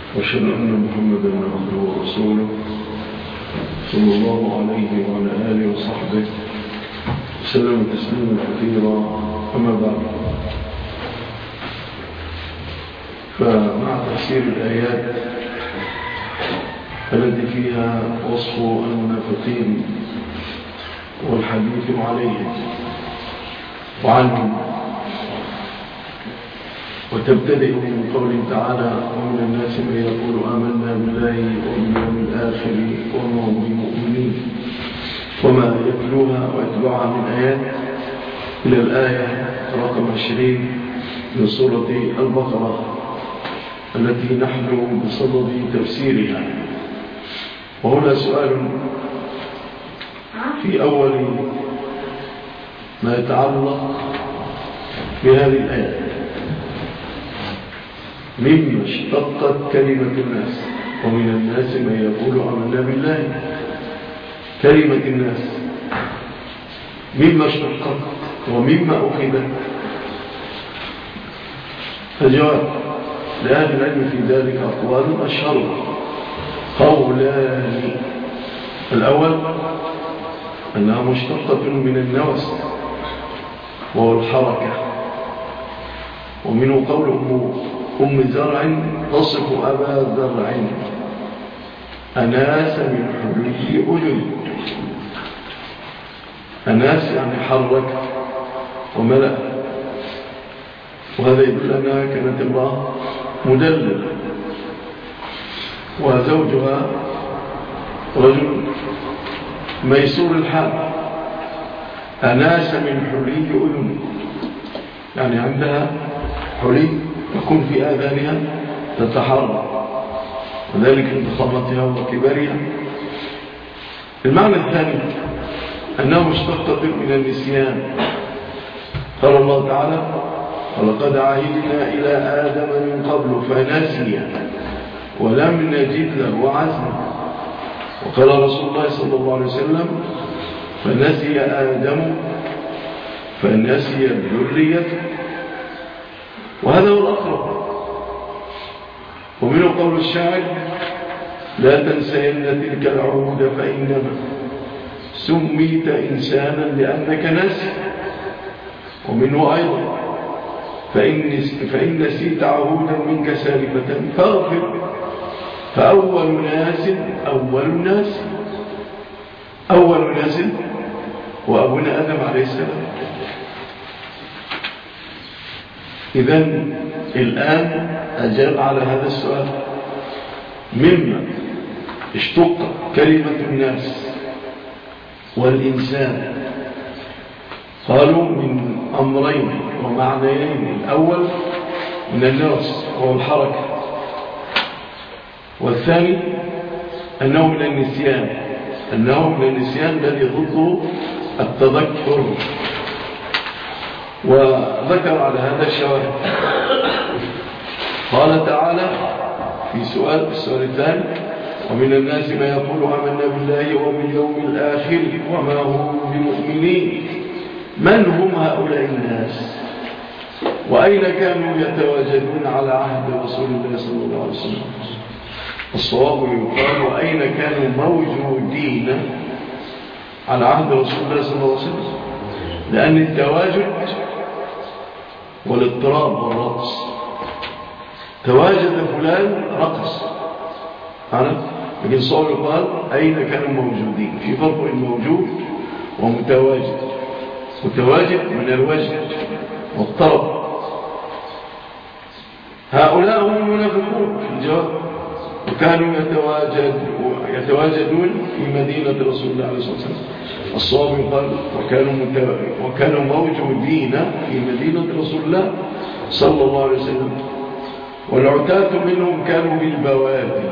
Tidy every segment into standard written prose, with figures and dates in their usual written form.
وأشهد أن محمدا عبده ورسوله صلى الله عليه وعلى آله وصحبه وسلم تسليما كثيرا. أما بعد، فمع تفسير الآيات التي فيها وصف المنافقين والحديث عليهم وعنهم، وتبتدئ من قوله تعالى: ومن الناس من يقول آمنا بالله وباليوم الآخر وما هم بمؤمنين، وما يتلوها ويتبعها من آيات إلى الآية رقم 20 من سورة البقرة التي نحن بصدد تفسيرها. وهنا سؤال في أول ما يتعلق بهذه الآية: مما اشتقت كلمة الناس؟ ومن الناس من يقول آمنا بالله. كلمة الناس مما اشتقت ومما أخذت؟ الجواب: لأهل العلم في ذلك أقوال أشهر. قولان: الأول أنها مشتقة من النوس وهو الحركة، ومنه قول أم زرع تصف أبا زرع: أناس من حلي أذن. أناس يعني حرك وملأ، وهذا يدل أنها كانت امرأة مدلل وزوجها رجل ميسور الحال. أناس من حلي أذن يعني عندها حلي يكون في آذانها تتحرك، وذلك لضخامتها وكبرها. المعنى الثاني أنه مشتقة من النسيان. قال الله تعالى: ولقد عهدنا إلى آدم من قبل فنسي ولم نجد له عزما. وقال رسول الله صلى الله عليه وسلم: فنسي آدم فنسي الذرية. وهذا هو الأقرب. ومنه قول الشاعر: لا تنسين تلك العهود فإنما سميت إنسانا لأنك نسي. ومنه أيضا: فإن نسيت عهودا منك سالفة فاغفر، فأول ناس هو أبونا آدم عليه السلام. إذن الآن أجاب على هذا السؤال: مما اشتق كلمة الناس والإنسان؟ قالوا من أمرين ومعنيين: الأول من الناس وهو الحركة، والثاني أنه من النسيان الذي ضده التذكر. وذكر على هذا الشواهد. قال تعالى في السؤال الثاني: ومن الناس ما يقول آمنا بالله وباليوم الآخر وما هم بمؤمنين. من هم هؤلاء الناس؟ وأين كانوا يتواجدون على عهد رسول الله صلى الله عليه وسلم؟ الصواب يقال: وأين كانوا موجودين على عهد رسول الله صلى الله عليه وسلم، لأن التواجد والاضطراب والرقص. تواجد فلان رقص، لكن الصواب يقال: أين كانوا موجودين. في فرق الموجود ومتواجد. متواجد من الوجد والطرب. هؤلاء هم المنافقون في الجواب، وكانوا يتواجدون في مدينة رسول الله عليه الصلاة والسلام. الصواب يقال: وكانوا موجودين في مدينة رسول الله صلى الله عليه وسلم. والعتاة منهم كانوا بالبوادي.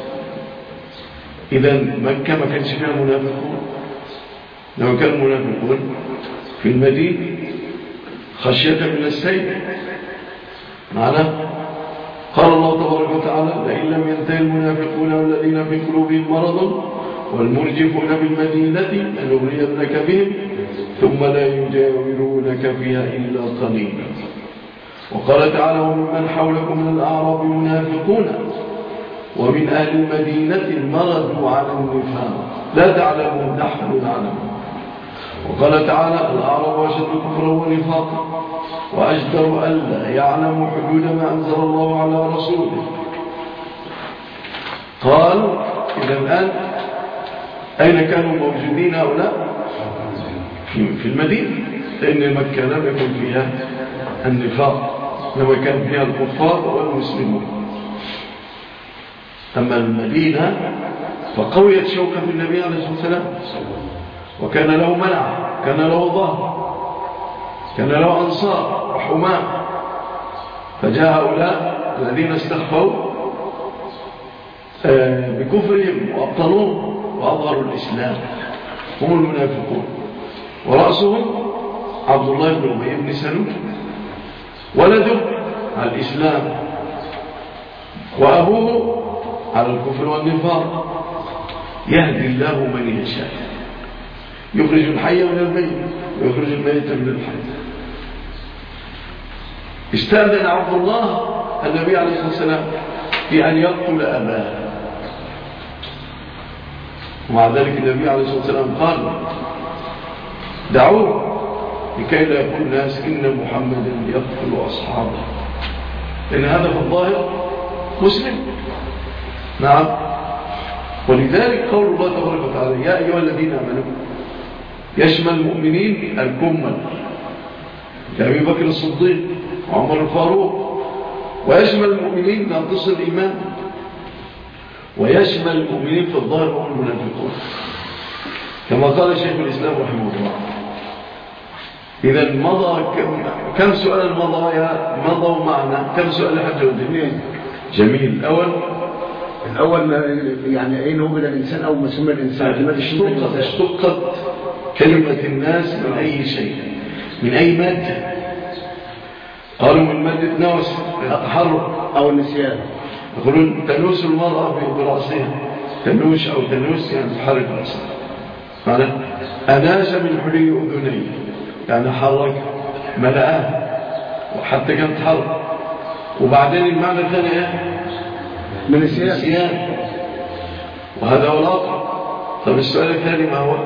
إذن مكة ما كانش فيها منافقون. لو كانوا منافقون في المدينة خشية من السيف معنا. قال الله تبارك وتعالى: لئن لم ينتهي المنافقون والذين في قلوبهم مرض والمرجفون بالمدينة لنغرينك بهم ثم لا يجاورونك فيها إلا قليلا. وقال تعالى: وممن حولكم من الأعراب منافقون ومن أهل المدينة مرضوا على النفاق لا تعلمهم نحن نعلمهم. وقال تعالى الأعراب أشد كفرا ونفاقا وأجدر ألا يعلموا حدود ما أنزل الله على رسوله. قالوا إذا الآن أين كانوا موجودين هؤلاء؟ في المدينة، لأن مكة لم يكن فيها النفاق، لما كان فيها الكفار والمسلمون. أما المدينة فقويت شوكة النبي عليه الصلاة والسلام، وكان له منع، كان له ظهر، كان له أنصار وحماة. فجاء هؤلاء الذين استخفوا بكفرهم وأبطلوه وأظهروا الإسلام، هم المنافقون، ورأسهم عبد الله بن أبي بن سلول، ولده على الإسلام وأبوه على الكفر والنفاق. يهدي الله من يشاء، يخرج الحي من الميت ويخرج الميت من الحي. استأذن عبد الله النبي عليه الصلاة والسلام في أن يقتل أباه، ومع ذلك النبي عليه الصلاة والسلام قال دعوه لكي لا يقول الناس إن محمدا يقتل أصحابه، لأن هذا في الظاهر مسلم. نعم. ولذلك قول الله تبارك وتعالى يا أيها الذين آمنوا يشمل المؤمنين الكمل كأبي بكر الصديق وعمر الفاروق، ويشمل المؤمنين ناقص الإيمان، ويشمل المؤمنين في الظاهر وهم المنافقون، كما قال شيخ الإسلام رحمه الله. إذا مضى كم سؤال مضوا معنا؟ كم سؤال حتى ودنين؟ جميل. الأول يعني أين هو من الإنسان أو ما سمى الإنسان؟ اشتقت كلمة الناس من أي شيء، من أي مادة؟ قالوا من مادة نوس التحرك أو النسيان. يقولون تنوس المرأة برأسها، تنوش أو تنوس يعني تحرك رأسها. معنى أناش من حلي أذني يعني حرك ملأها وحتى كان تحرك. وبعدين المعنى الثاني من السيان، وهذا هو الواقع. طب السؤال الثاني ما هو؟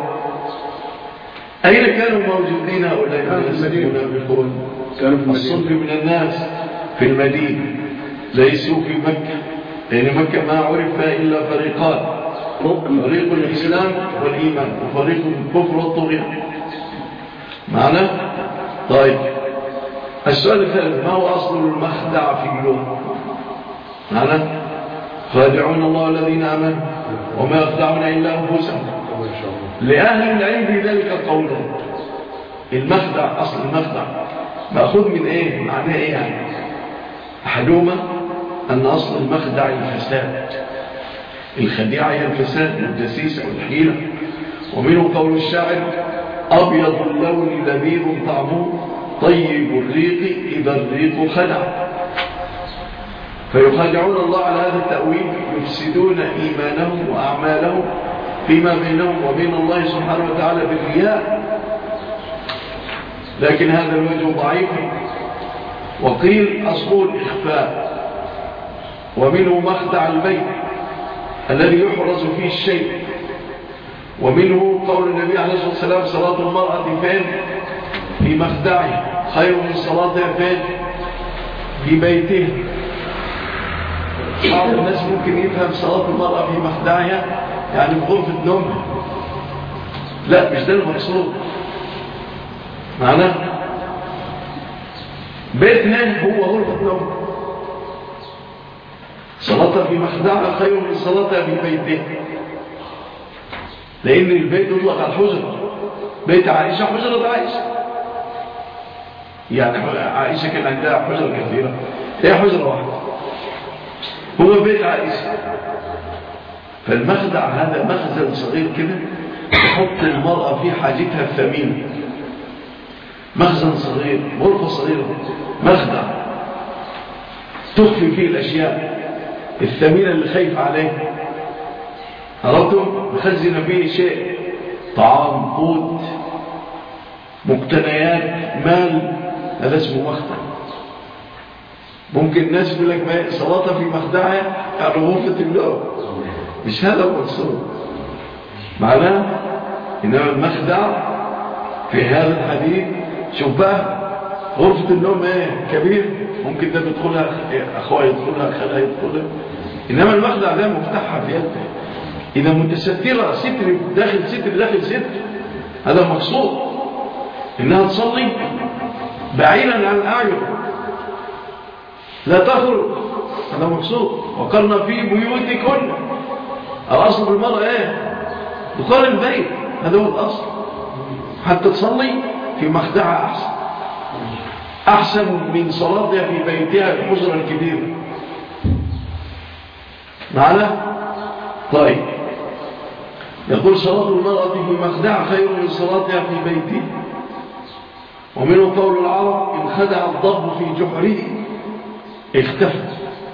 أين كانوا موجودين هؤلاء الناس المنافقون؟ كانوا في الصنف من الناس في المدينة، ليسوا في مكة، لأن مكة ما عرف إلا فريقان، فريق الإسلام والإيمان وفريق الكفر والطغيان. معنى؟ طيب السؤال الثالث ما هو أصل المخدع في اللغة؟ معنى؟ خادعون الله الذين آمنوا وما يخدعون إلا أنفسهم. لأهل العلم في ذلك القولان. المخدع، أصل المخدع مأخذ من إيه؟ معناه إيه يعني؟ أحدهما أن أصل المخدع الفساد، الخديعة هي الفساد والدسيسة والحيلة. ومنه قول الشاعر أبيض اللون لذيذ طعمه طيب الريق إذا الريق خدع. فيخادعون الله على هذا التأويل، يفسدون إيمانهم وأعمالهم فيما بينهم وبين الله سبحانه وتعالى بالرياء. لكن هذا الوجه ضعيف. وقيل أصل الإخفاء، ومنه مخدع البيت الذي يحرز فيه الشيء. ومنه قول النبي عليه الصلاة والسلام صلاة المرأة فين؟ في مخدعه خير من صلاتها فين؟ في بيته. بعض الناس ممكن يفهم صلاة المرأة في مخدعها يعني في غرفة نومها. لا، مش ده المقصود. معناه بيتها هو غرفة نوم، صلاتها في مخدعها خير من صلاتها في بيتها، لأن البيت يطلق على الحجرة. بيت عائشة حجرة عائشة، يعني عائشة كان عندها حجرة كثيرة، هي حجرة واحدة، هو بيت عائشة. فالمخدع هذا مخزن صغير كده تحط المرأة في حاجتها الثمينة، مخزن صغير، غرفة صغيرة، مخدع تخفي فيه الأشياء الثمينة اللي خايف عليها. عرفتم؟ مخزن فيه شيء، طعام، قوت، مقتنيات، مال، هذا اسمه مخدع. ممكن الناس يقول لك ما صلاتها في مخدعها يعني غرفة النوم، مش هذا المقصود معناه. إنما المخدع في هذا الحديث شبه غرفة النوم كبير، ممكن ده يدخلها أخوها يدخلها خالها يدخلها، إنما المخدع ده مفتاحها في يده، إذا متسترة ستر داخل ستر داخل ستر، هذا المقصود. إنها تصلي بعيدا عن الأعين لا تخرج، هذا مقصود. وقرنا في بيوتكن، الأصل بالمرأة دخول البيت، هذا هو الأصل، حتى تصلي في مخدعها أحسن من صلاتها في بيتها في الحجرة الكبيرة. معنا؟ طيب، يقول صلاة المرأة في مخدع خير من صلاتها في بيته. ومنه قول العرب إن خدع الضب في جحره اختفى.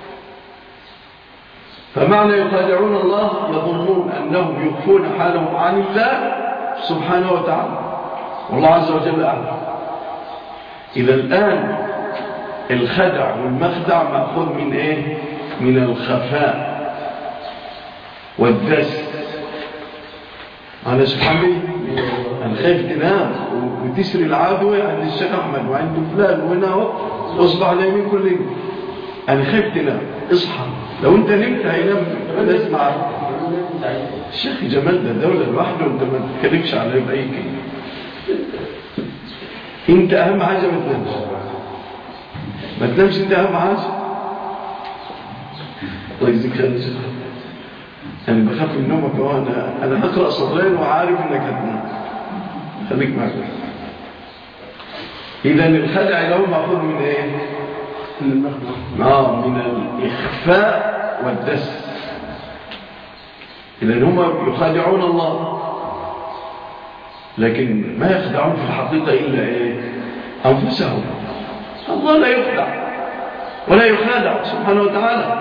فمعنى يخادعون الله يظنون أنهم يخفون حالهم عن الله سبحانه وتعالى، والله عز وجل أعلم. إذا الآن الخدع والمخدع مأخوذ من من الخفاء والدس. أنا سبحانه أنا خايف تنام وتسري العدوى عند الشيخ أحمد وعند فلان وهنا واصبح على يمين كل يوم. أنا خايف تنام، اصحى، لو أنت نمت هينام لازم أعرف. الشيخ جمال ده دولة لوحده، وأنت ما تتكلمش عليه بأي كلمة. أنت أهم حاجة ما تنامش، ما تنامش، أنت أهم حاجة. الله يجزيك خير يا شيخ. أنا بخاف من نومك، أنا هقرأ سطرين وعارف إنك هتنام، خليك معك. إذا الخدع له مأخوذ من من الإخفاء والدس. إذا هم يخادعون الله، لكن ما يخدعون في الحقيقة إلا أنفسهم. الله لا يخدع ولا يخادع سبحانه وتعالى.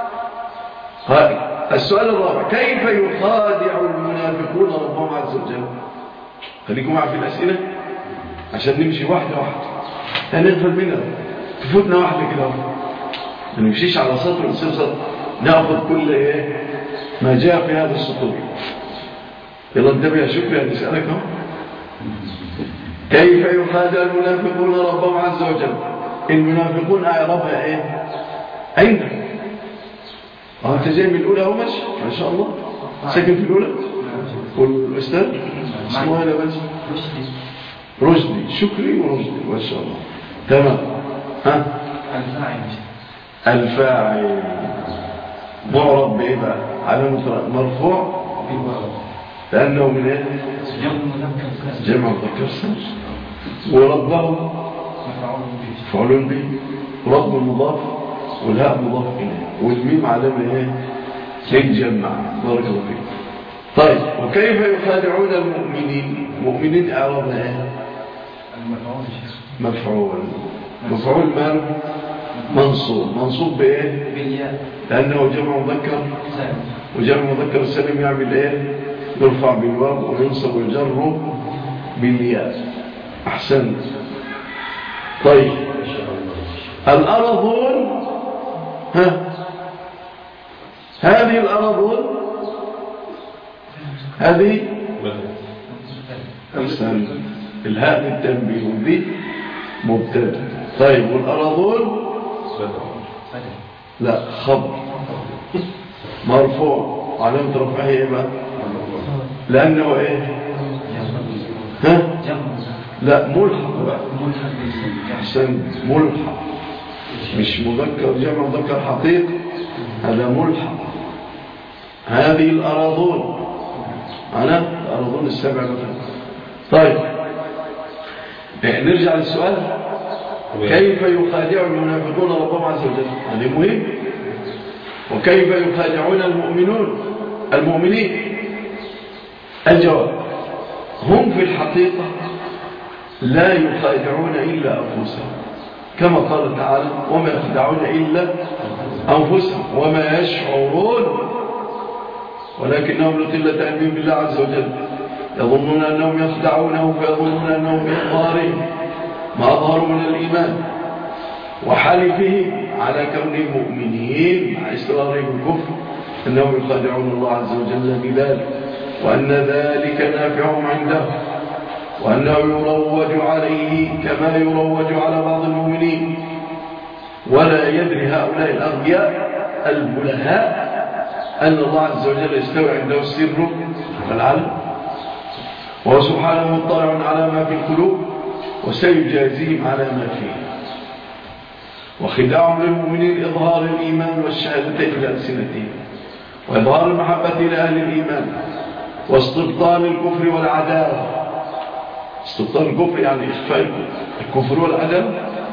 السؤال الرابع: كيف يخادع المنافقون ربهم عز وجل؟ خليكم معي في الأسئلة عشان نمشي واحدة واحدة، هنغفل منها، تفوتنا واحدة كده، ما نمشيش على سطر ونصير سطر، نأخذ كل ما جاء في هذا السطور. يلا انتبه يا شكري، هنسألك كيف يخادع المنافقون ربهم عز وجل؟ المنافقون أعربها عندك. أنت جاي من الأولى أهو ماشي ما شاء الله، ساكن في الأولى. والأستاذ اسمه هذا بس رشدي، شكري ورشدي ما شاء الله، تمام. الفاعل معرب بإيه بقى؟ علامة مرفوع لأنه من جمع مذكر سالم. وربه مفعول به، رب مضاف والهاء مضاف إليه والميم علامة للجمع. بارك الله فيك. طيب، وكيف يخادعون المؤمنين؟ مؤمنين أعرابنا مفعول. مفعول من؟ منصوب بإيه؟ بالياء، لأنه جمع مذكر، وجمع مذكر السالم يعمل يرفع بالواو وينصب والجر بالياء. أحسن. طيب، الأرضون، هذه الأرضون هذه أحسن، الهاء للتنبيه ودي مبتدأ. طيب، والأرضون لا، خبر مرفوع، علامة رفعه ايه بقى؟ لأنه لا، ملحق بقى. أحسن، ملحق، مش مذكر جمع مذكر حقيقي، هذا ملحق. هذه الأراضون، الأراضون السبع مثلا. طيب، نرجع للسؤال: كيف يخادع المنافقون ربهم عز وجل؟ هذا مهم. وكيف يخادعون المؤمنين؟ الجواب: هم في الحقيقة لا يخادعون إلا أنفسهم، كما قال تعالى: وما يخدعون إلا أنفسهم وما يشعرون ولكنهم لقلة علمهم بالله عز وجل يظنون أنهم يخدعونه فيظنون أنهم بإظهارهم ما أظهروا من الإيمان وحلفه على كونهم مؤمنين مع إصرارهم الكفر أنهم يخادعون الله عز وجل بذلك، وأن ذلك نافعهم عنده، وأنه يروج عليه كما يروج على بعض المؤمنين. ولا يدري هؤلاء الأغبياء البلهاء أن الله عز وجل يستوي عنده السر والعلم، وهو سبحانه مطلع على ما في القلوب وسيجازيهم على ما فيه. وخداعهم للمؤمنين إظهار الإيمان والشهادتين بألسنتهم، وإظهار المحبة لأهل الإيمان، واستبطان الكفر والعداوة. استبطان الكفر يعني إخفاء الكفر والعداوة.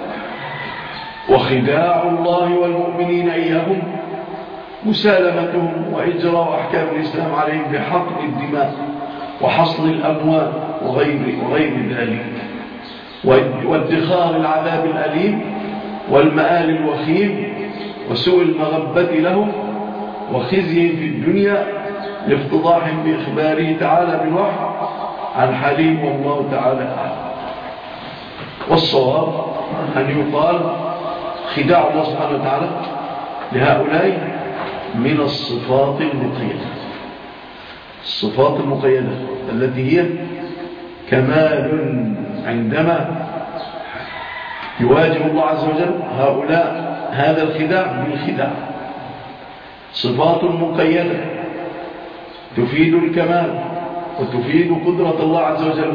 وخداع الله والمؤمنين إياهم مسالمتهم وإجراء أحكام الإسلام عليهم بحقن الدماء وحصل الأموال وغير ذلك، وادخار العذاب الأليم والمآل الوخيم وسوء المغبة لهم وخزيهم في الدنيا لافتضاحهم بإخباره تعالى بالوحي عن حليم، والله تعالى أعلم. والصواب أن يقال خداع الله سبحانه وتعالى لهؤلاء من الصفات المقيدة. الصفات المقيدة التي هي كمال عندما يواجه الله عز وجل هؤلاء هذا الخداع بالخداع. صفات مقيدة تفيد الكمال وتفيد قدرة الله عز وجل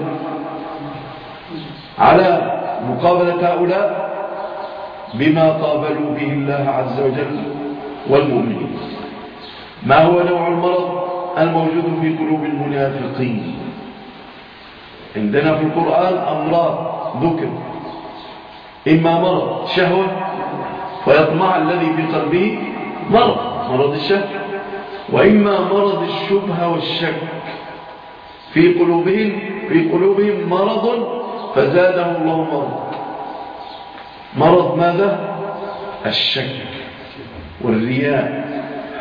على مقابلة هؤلاء بما قابلوا به الله عز وجل والمؤمنين. ما هو نوع المرض الموجود في قلوب المنافقين؟ عندنا في القرآن أمراض ذكر، إما مرض شهوة فيطمع الذي في قلبه مرض الشهوة، وإما مرض الشبهة والشك في قلوبهم مرض فزادهم الله مرض ماذا؟ الشك والرياء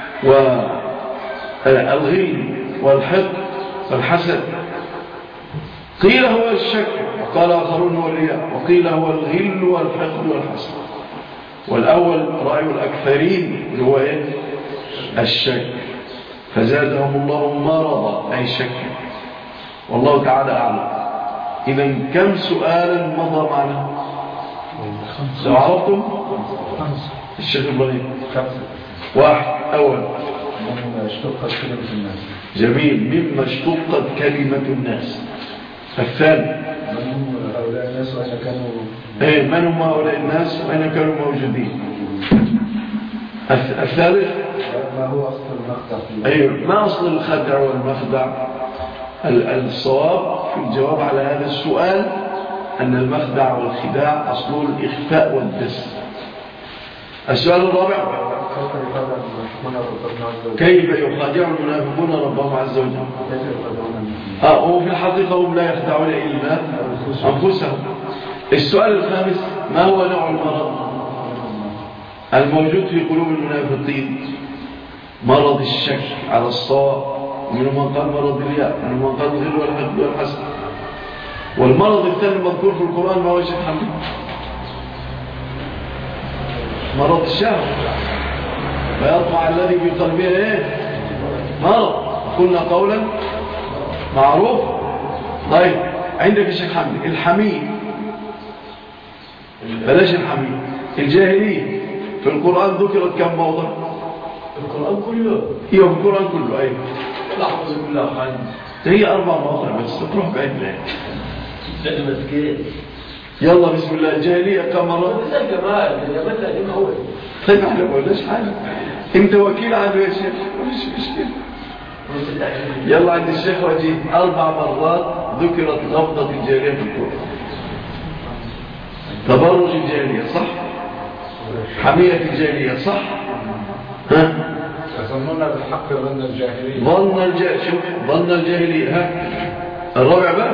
والغل والحقد والحسد. قيل هو الشك وقال آخرون هو الرياء، وقيل هو الغل والحقد والحسد. والأول رأي الأكثرين هو الشك فزادهم الله مرضا أي شك، والله تعالى أعلم. إذن كم سؤالا مضى معنا؟ لو عرفتم الشيخ إبراهيم 5. واحد أول مما اشتقت كلمة الناس. جميل، مما اشتقت كلمة الناس. الثاني من هم هؤلاء الناس وأين كانوا من هم هؤلاء الناس وأين كانوا موجودين. الثالث ما هو أصل المخدع ما أصل الخدع والمخدع؟ الصواب في الجواب على هذا السؤال أن المخدع والخداع أصله الإخفاء والدس. السؤال الرابع كيف يخادع المنافقون ربهم عز وجل؟ وفي الحقيقة هم لا يخدعون إلا أنفسهم. السؤال الخامس ما هو نوع المرض الموجود في قلوب المنافقين؟ مرض الشك على الصواب، ومنهم من قال مرض الرياء، ومنهم من قال الغل والحقد والحسد. والمرض الثاني المذكور في القرآن ما هو شيء حميد؟ مرض الشهوة، فيطمع الذي في قلبه مرض. قلنا قولا معروف. طيب عندك الشيخ حميد الحميد، بلاش الحميد، الجاهلية في القرآن ذكرت كم موضع؟ القرآن كله في القرآن كله أيوة لا حفظ بالله حاجة هي 4 مواضع بس تروح بعيد لك. لا مسكين يلا بسم الله. الجاهلية كم مرة؟ بس الجمال لا جمع هو. طيب احنا ما قلناش حاجة، انت وكيل عنه يا شيخ مش مشكلة. يلا عند الشيخ وجيه 4 مرات ذكرت لفظة الجاهلية في القرآن. تبرج الجاهلية صح، حمية الجاهلية صح، ها يظنون بالحق ظن الجاهلية. ظن الجاهلية. ها الرابع بقى،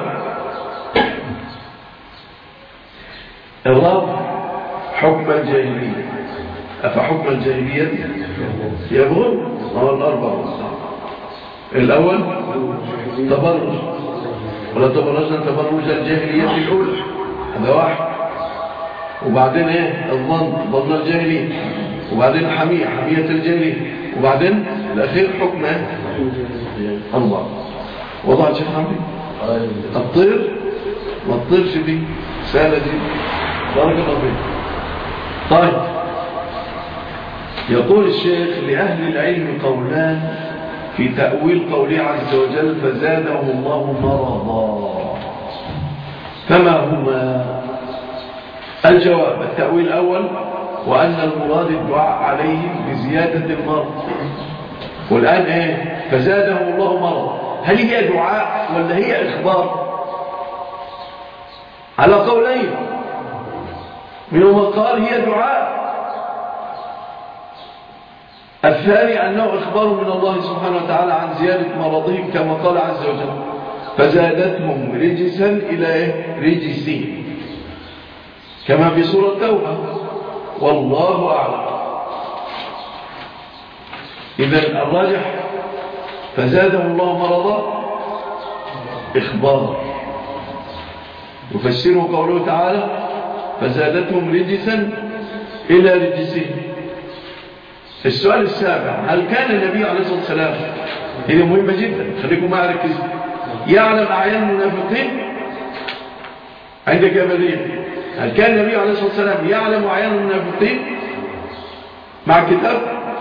الرابع حكم الجاهلية. أفحكم الجاهلية يبغون؟ هو الأربع. الأول تبرج، ولا تبرجنا تبرج الجاهلية الأولى، هذا واحد. وبعدين ايه ظن الجاهلين، وبعدين حمية الجاهلين، وبعدين الأخير حكم ايه 4. وضعت شيخ حمدي الطير ما تطيرش دي سهلة دي بارك الله فيك. طيب يقول الشيخ لأهل العلم قولان في تأويل قوله عز وجل فزادهم الله مرضا، فما هما؟ الجواب التأويل الأول وأن المراد الدعاء عليهم بزيادة المرض. والآن ايه فزادهم الله مرضا، هل هي دعاء ولا هي إخبار؟ على قولين، منهم قال هي دعاء، الثاني أنه إخبار من الله سبحانه وتعالى عن زيادة مرضهم كما قال عز وجل فزادتهم رجسا إلى رجسين كما في سورة التوبة والله أعلم. إذن الراجح فزادهم الله مرضا إخبار، يفسره قوله تعالى فزادتهم رجسا إلى رجسين. السؤال السابع هل كان النبي عليه الصلاة والسلام، هي مهمة جدا خليكم معي ركزوا، يعلم أعيان المنافقين؟ عندك يا بديع هل كان النبي عليه الصلاة والسلام يعلم أعيان المنافقين مع كتاب؟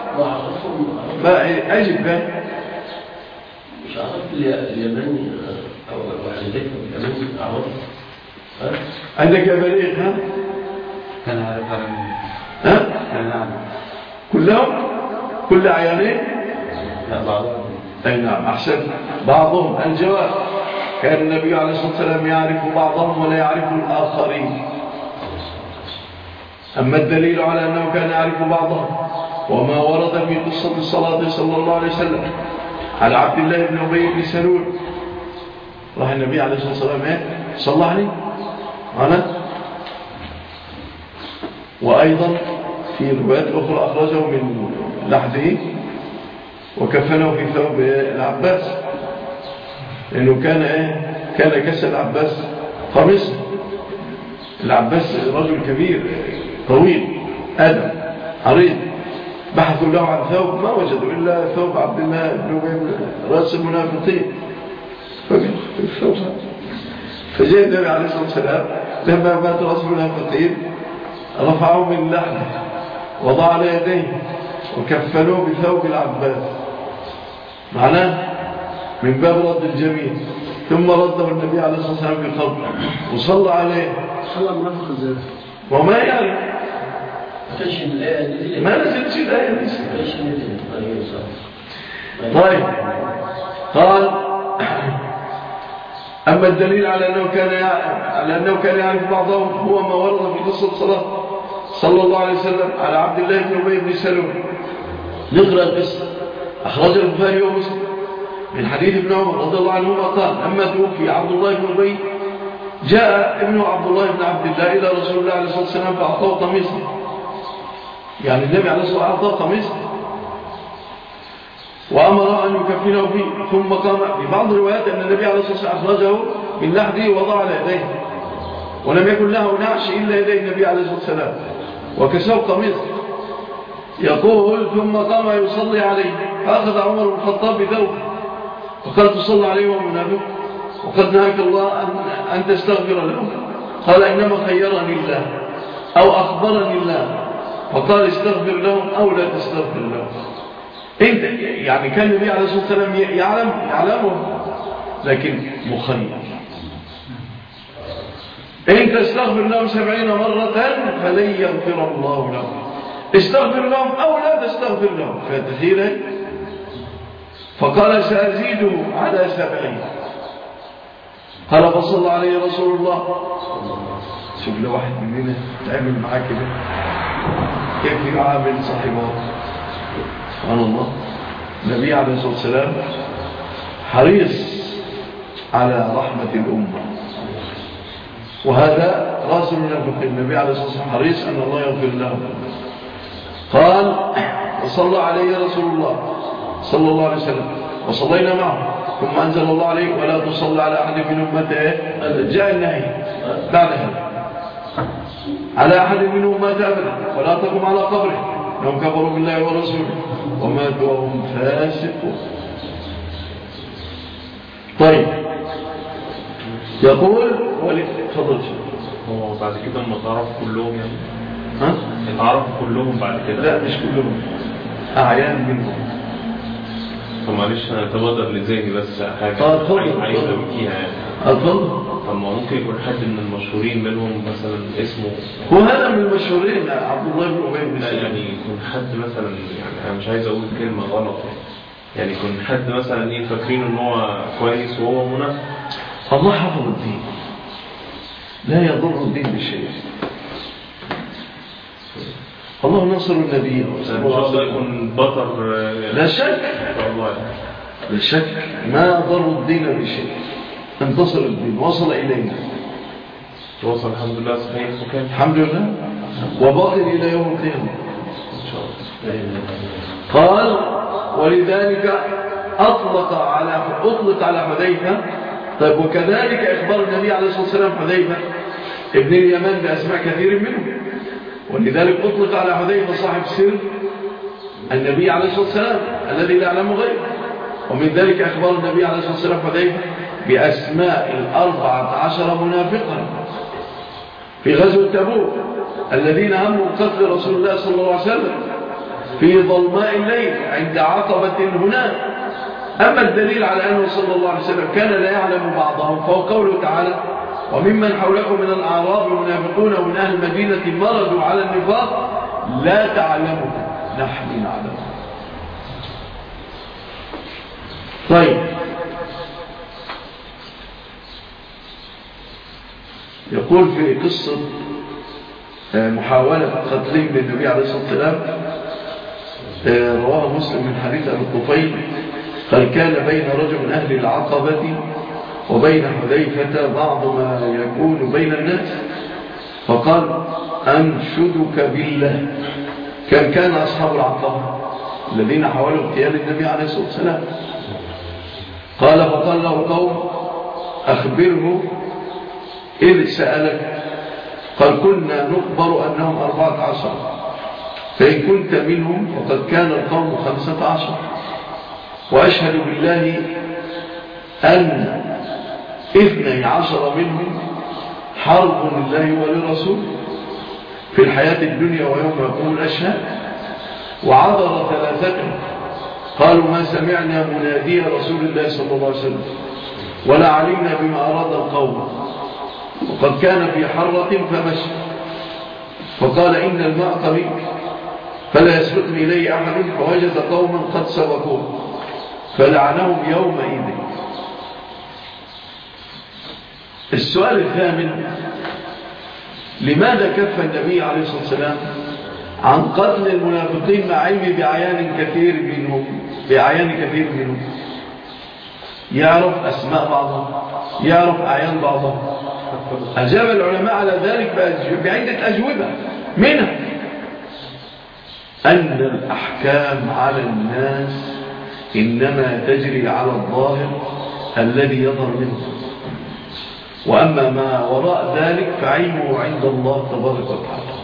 ما أجب بها مش عرفت اليمني أو عندك اليمني أعرف عندك يا بديع ها؟ كان عارف ها؟ كان عارف كلهم؟ كل أعيانين؟ لا بعضهم. أي نعم أحسن. بعضهم الجواب كان النبي عليه الصلاة والسلام يعرف بعضهم ولا يعرف الآخرين. أما الدليل على أنه كان يعرف بعضهم وما ورد في قصة الصلاة صلى الله عليه وسلم على عبد الله بن أبي بن سلول، راح النبي عليه الصلاة والسلام صلى عليه أنا. وأيضا في روايات أخرى أخرجه من لحده وكفنه في ثوب العباس، لأنه كان كسر العباس قميصه. العباس رجل كبير طويل آدم عريض، بحثوا له عن ثوب ما وجدوا إلا ثوب عبد الله بن أبي رأس المنافقين، فجاء النبي عليه الصلاة والسلام لما مات رأس المنافقين رفعه من لحمه وضع على يديه وكفلوه بثوب العباس، معناه من باب رد الجميل. ثم رده النبي عليه الصلاة والسلام في القبر وصلى عليه. صلى المنافق ازاي؟ وما يعلم ما نزلت الآية دي. طيب قال أما الدليل على أنه كان يعرف بعضهم هو ما ورد في قصة الصلاة صلى الله عليه وسلم على عبد الله بن أبي بن سلول. نقرأ القصة. أخرج البخاري ومسلم من حديث ابن عمر رضي الله عنهما قال أما توفي عبد الله بن أبي جاء ابن عبد الله بن عبد الله إلى رسول الله عليه الصلاة والسلام فأعطاه قميصا، يعني النبي عليه الصلاة والسلام أعطاه قميصا وأمر أن يكفنه فيه. ثم قام في بعض الروايات أن النبي عليه الصلاة والسلام أخرجه من لحده ووضع على يديه ولم يكن له نعش إلا يدي النبي عليه الصلاة والسلام وكساه قميص. يقول ثم قام يصلي عليه فأخذ عمر بن الخطاب بثوبه وقال تصلي عليه وهو منافق وقد نهاك الله أن تستغفر له. قال إنما خيرني الله أو أخبرني الله فقال استغفر لهم أو لا تستغفر لهم. انت يعني كان النبي عليه الصلاة والسلام يعلمه لكن مخير. إن تستغفر لهم 70 مرة فلن يغفر الله لهم، استغفر لهم أو لا تستغفر لهم. فتخيل فقال سأزيده على 70. قال فصلى عليه رسول الله. شوف لو واحد مننا تعمل معاه كده كيف يعامل صاحبه. سبحان الله. النبي عليه الصلاة والسلام حريص على رحمة الأمة، وهذا راس المنافقين. النبي عليه الصلاة والسلام حريص أن الله يغفر له. قال وصلى عليه رسول الله صلى الله عليه وسلم وصلينا معه ثم أنزل الله عليه ولا تصلى على أحد من أمته. جاء النهي بعد هذا على أحد منهم مات أبدا ولا تقم على قبره إنهم كفروا بالله ورسوله وماتوا وهم فاسقون. طيب يقول تفضل. هو بعد كده لما تعرفوا كلهم يعني اتعرفوا كلهم بعد كده؟ لا مش كلهم، أعيان منهم. طب معلش انا تبادر لذهني بس حاجه عايز احكيها يعني. اتفضل. طب ما ممكن يكون حد من المشهورين منهم مثلا اسمه هو هذا من المشهورين عبد الله بن ابي بن سلول. يعني يكون حد مثلا، يعني انا مش عايز اقول كلمه غلط يعني يكون حد مثلا ايه فاكرين ان هو كويس وهو منافق. الله حفظ الدين، لا يضر الدين بشيء. الله نصر النبي الله يكون بطر. لا شك والله لا شك ما ضر الدين بشيء. انتصر الدين وصل إلينا، توصل الحمد لله صحيح وكان الحمد لله وباقي إلى يوم القيامة إن شاء الله. قال ولذلك أطلق على حذيفة. طيب وكذلك إخبار النبي عليه الصلاة والسلام حذيفة ابن اليمان بأسماء كثير منهم، ولذلك أطلق على حذيفة صاحب سر النبي عليه الصلاة والسلام الذي لا يعلم غيره. ومن ذلك أخبار النبي عليه الصلاة والسلام حذيفة بأسماء 14 منافقا في غزوة تبوك الذين هموا قتل رسول الله صلى الله عليه وسلم في ظلماء الليل عند عقبة هناك. أما الدليل على أنه صلى الله عليه وسلم كان لا يعلم بعضهم فهو قوله تعالى وممن حولكم من الأعراب منافقون ومن أهل المدينة مرضوا على النفاق لا تعلمهم نحن نعلم. طيب يقول في قصة محاولة قتلهم للنبي عليه الصلاة والسلام رواه مسلم من حديث أبي الطفيل قال كان بين رجل من أهل العقبة وبين حذيفة بعض ما يكون بين الناس فقال أنشدك بالله. كان أصحاب العقبة الذين حاولوا اغتيال النبي عليه الصلاة والسلام. فقال له قوم أخبره إذ سألك قال كنا نخبر أنهم 14 فإن كنت منهم وقد كان القوم 15 وأشهد بالله أن 12 منهم حرب لله ولرسوله في الحياة الدنيا ويوم يقوم الأشهاد وعبر 3 قالوا ما سمعنا منادي رسول الله صلى الله عليه وسلم ولا علمنا بما أراد القوم وقد كان في حرة فمشى فقال إن الماء قريب فلا يسبقني إليه أحد فوجد قوما قد سبقوه فلعنهم يومئذ. السؤال الثامن لماذا كف النبي عليه الصلاة والسلام عن قتل المنافقين مع علمه بأعيان كثير منهم يعرف أسماء بعضهم يعرف أعيان بعضهم. أجاب العلماء على ذلك بعدة أجوبة منها أن الأحكام على الناس إنما تجري على الظاهر الذي يظهر منه وأما ما وراء ذلك فعلمه عند الله تبارك وتعالى.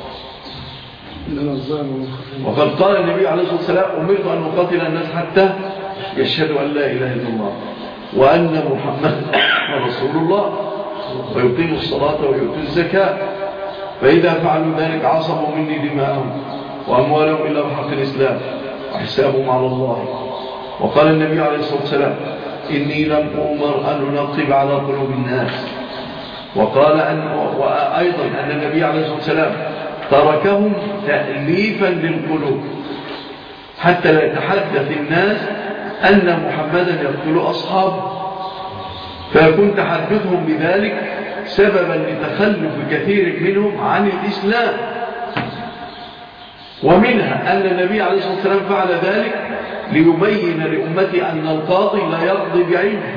وقد قال النبي عليه الصلاة والسلام أمرت أن أقاتل الناس حتى يشهدوا أن لا إله إلا الله وأن محمد رسول الله ويقيموا الصلاة ويؤتوا الزكاة فإذا فعلوا ذلك عصموا مني دماءهم وأموالهم إلا بحق الإسلام وحسابهم على الله. وقال النبي عليه الصلاة والسلام إني لم أمر أن أنقب على قلوب الناس. وقال وأيضا أن النبي عليه الصلاة والسلام تركهم تأليفا للقلوب حتى لا يتحدث الناس أن محمدا يقتل أصحابه فيكون تحدثهم بذلك سببا لتخلف كثير منهم عن الإسلام. ومنها أن النبي عليه الصلاة والسلام فعل ذلك ليبين لأمتي أن القاضي لا يقضي بعلمه.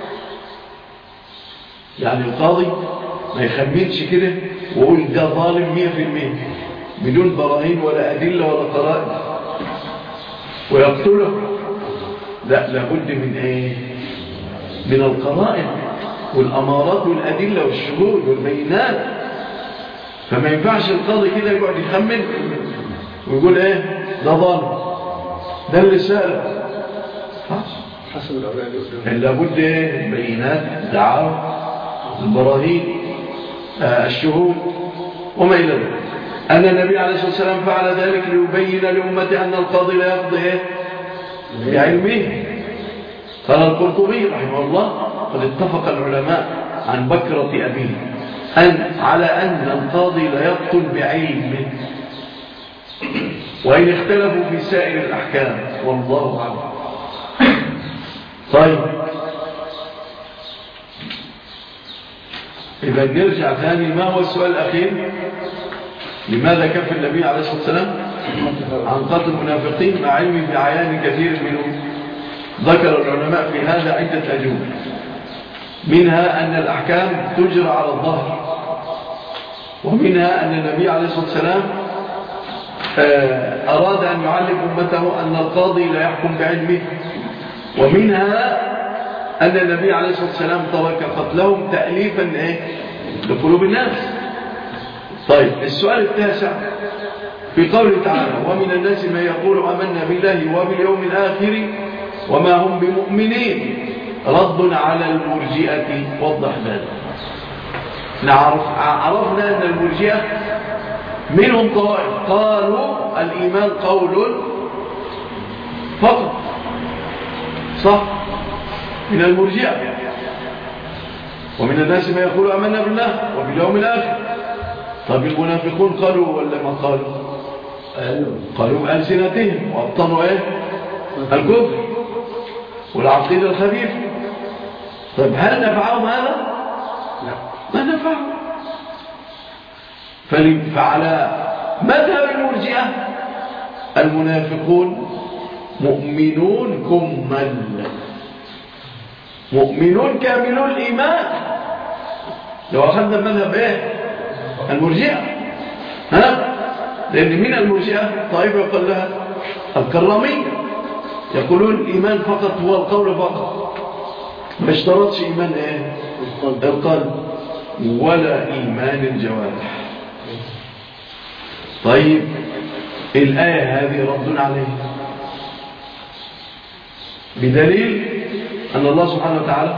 يعني القاضي ما يخمنش كده ويقول ده ظالم 100% بدون براهين ولا أدلة ولا قرائن ويقتله. لا، لابد من ايه؟ من القرائن والأمارات والأدلة والشهود والبينات. فما ينفعش القاضي كده يقعد يخمن ويقول ايه ده ظالم ده اللي سأل حسب الأوراق اللي قدامه. لابد ايه البينات الدعاوى البراهين الشهود وما إلى ذلك. أن النبي عليه الصلاة والسلام فعل ذلك ليبين لأمته أن القاضي لا يقضي إيه بعلمه. قال القرطبي رحمه الله قد اتفق العلماء عن بكرة أبيه على أن القاضي لا يقتل بعلمه، وإن اختلفوا في سائر الأحكام والله أعلم. طيب إذا نرجع ثاني، ما هو السؤال الأخير؟ لماذا كف النبي عليه الصلاة والسلام عن قتل المنافقين مع علمه بعيان كثير منهم؟ ذكر العلماء في هذا عدة أجوبة، منها أن الأحكام تجرى على الظهر، ومنها أن النبي عليه الصلاة والسلام أراد أن يعلم أمته أن القاضي لا يحكم بعلمه، ومنها أن النبي عليه الصلاة والسلام ترك قتلهم تأليفا لقلوب الناس. طيب السؤال التاسع في قوله تعالى ومن الناس من يقول آمنا بالله وباليوم الآخر وما هم بمؤمنين، رد على المرجئة، وضح ذلك. عرفنا أن المرجئة منهم طوائف قالوا الإيمان قول فقط، صح؟ من المرجئة. ومن الناس ما يقول آمنا بالله وباليوم الآخر. طب المنافقون قالوا ولا ما قالوا؟ قالوا بألسنتهم وأبطنوا الكفر والعقيدة الخبيثة. طيب هل نفعهم هذا؟ لا ما نفعهم. فعلى مذهب المرجئة المنافقون مؤمنون كمل، مؤمنون كاملون الإيمان. لو أخذنا مذهب المرجئة لأن من المرجئة طائفة يقول لها الكرامية، يقولون الإيمان فقط هو القول فقط، ما اشترطش إيمان القلب ولا إيمان الجوارح. طيب الآية هذه رد عليه بدليل أن الله سبحانه وتعالى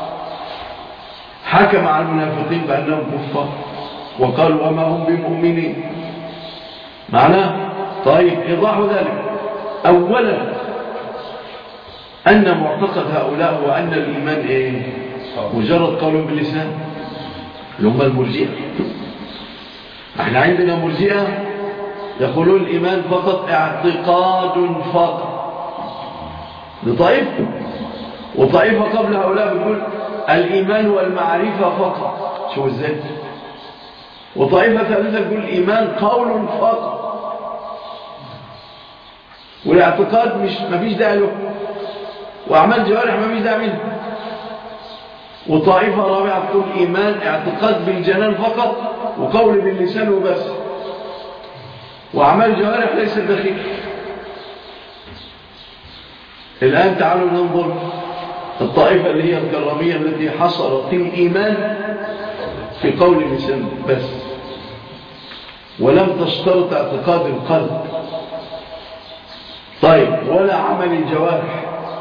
حكم على المنافقين بأنهم كفار وقالوا وما هم بمؤمنين. معناه طيب إيضاح ذلك أولا أن معتقد هؤلاء هو أن الإيمان مجرد قول باللسان، اللي هم المرجئة. احنا عندنا مرجئة يقولون الإيمان فقط اعتقاد فقط، لطائفة، وطائفة قبل هؤلاء بيقول الإيمان والمعرفة فقط، شو ازاي؟ وطائفة ثالثة تقول الإيمان قول فقط والاعتقاد ما فيش داعي له، وأعمال جوارح ما فيش داعي منه. وطائفة رابعة تقول إيمان اعتقاد بالجنان فقط وقول باللسان وبس، وأعمال جوارح ليس دخيل. الآن تعالوا ننظر الطائفة اللي هي الكرامية التي حصرت الإيمان في قول اللسان بس ولم تشترط اعتقاد القلب، طيب ولا عمل الجوارح.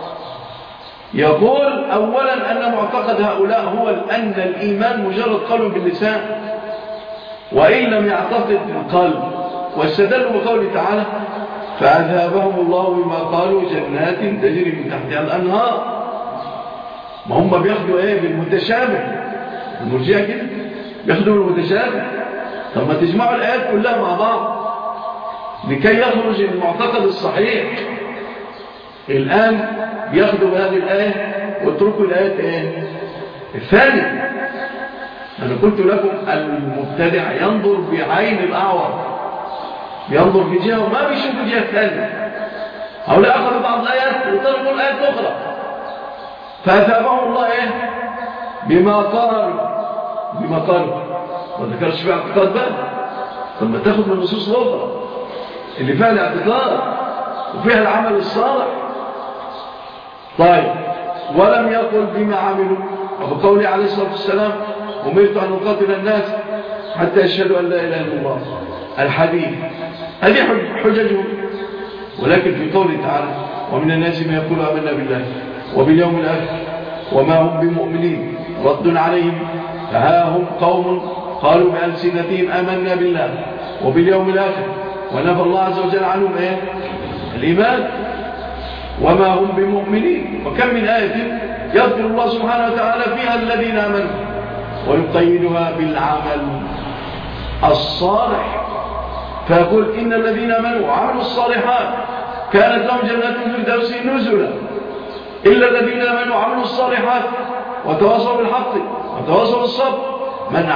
يقول أولا أن معتقد هؤلاء هو أن الإيمان مجرد قول باللسان وإن لم يعتقد القلب، واستدلوا بقوله تعالى فأذهبهم الله بما قالوا جنات تجري من تحتها الأنهار. ما هم بياخدوا بالمتشابه، المرجئة كده بياخدوا بالمتشابه. طب ما تجمعوا الآيات كلها مع بعض لكي يخرج المعتقد الصحيح. الآن بياخدوا بهذه الآية واتركوا الآيات الثانية. أنا قلت لكم المبتدع ينظر بعين الأعور، ينظر في جهة وما بيشوف جهة ثانية. هؤلاء أخذوا بعض الآيات وطلبوا الآيات الأخرى فأثابهم الله بما قالوا ما ذكرش في اعتقاد بقى. طب ما تاخد من النصوص الأخرى اللي فيها الاعتقاد وفيها العمل الصالح. طيب ولم يقل بما عملوا، وبقوله عليه الصلاة والسلام أمرت أن أقاتل الناس حتى يشهدوا أن لا إله إلا الله. الحديث هذه حججهم. ولكن في قوله تعالى ومن الناس من يقول آمنا بالله وباليوم الآخر وما هم بمؤمنين رد عليهم فها هم قوم قالوا بألسنتهم آمنا بالله وباليوم الآخر ونفى الله عز وجل عنهم الإيمان وما هم بمؤمنين. وكم من آية يذكر الله سبحانه وتعالى فيها الذين آمنوا ويقيدها بالعمل الصالح فيقول إن الذين آمنوا وعملوا الصالحات كانت لهم جنات الفردوس نزلا إلا الذين آمنوا وعملوا الصالحات وتواصوا بالحق وتواصوا بالصبر من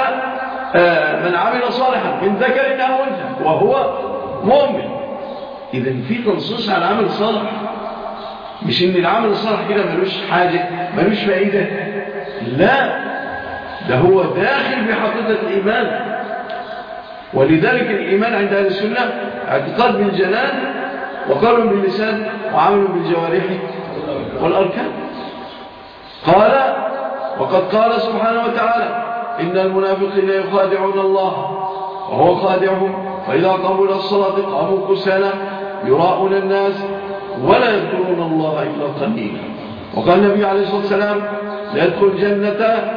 عمل صالحا من ذكر أو أنثى وهو مؤمن. إذن في تنصيص على العمل الصالح، مش إن العمل الصالح كده ملوش حاجة ملوش فائدة، لا، ده هو داخل بحقيقة الإيمان. ولذلك الإيمان عند أهل السنة اعتقاد بالجنان وقول باللسان وعمل بالجوارح والأركان. قال وقد قال سبحانه وتعالى إن المنافقين يخادعون الله وهو خادعهم وإذا قاموا إلى الصلاة قاموا كسالى يراءون الناس ولا يذكرون الله إلا قليلا. وقال النبي عليه الصلاة والسلام لا يدخل الجنة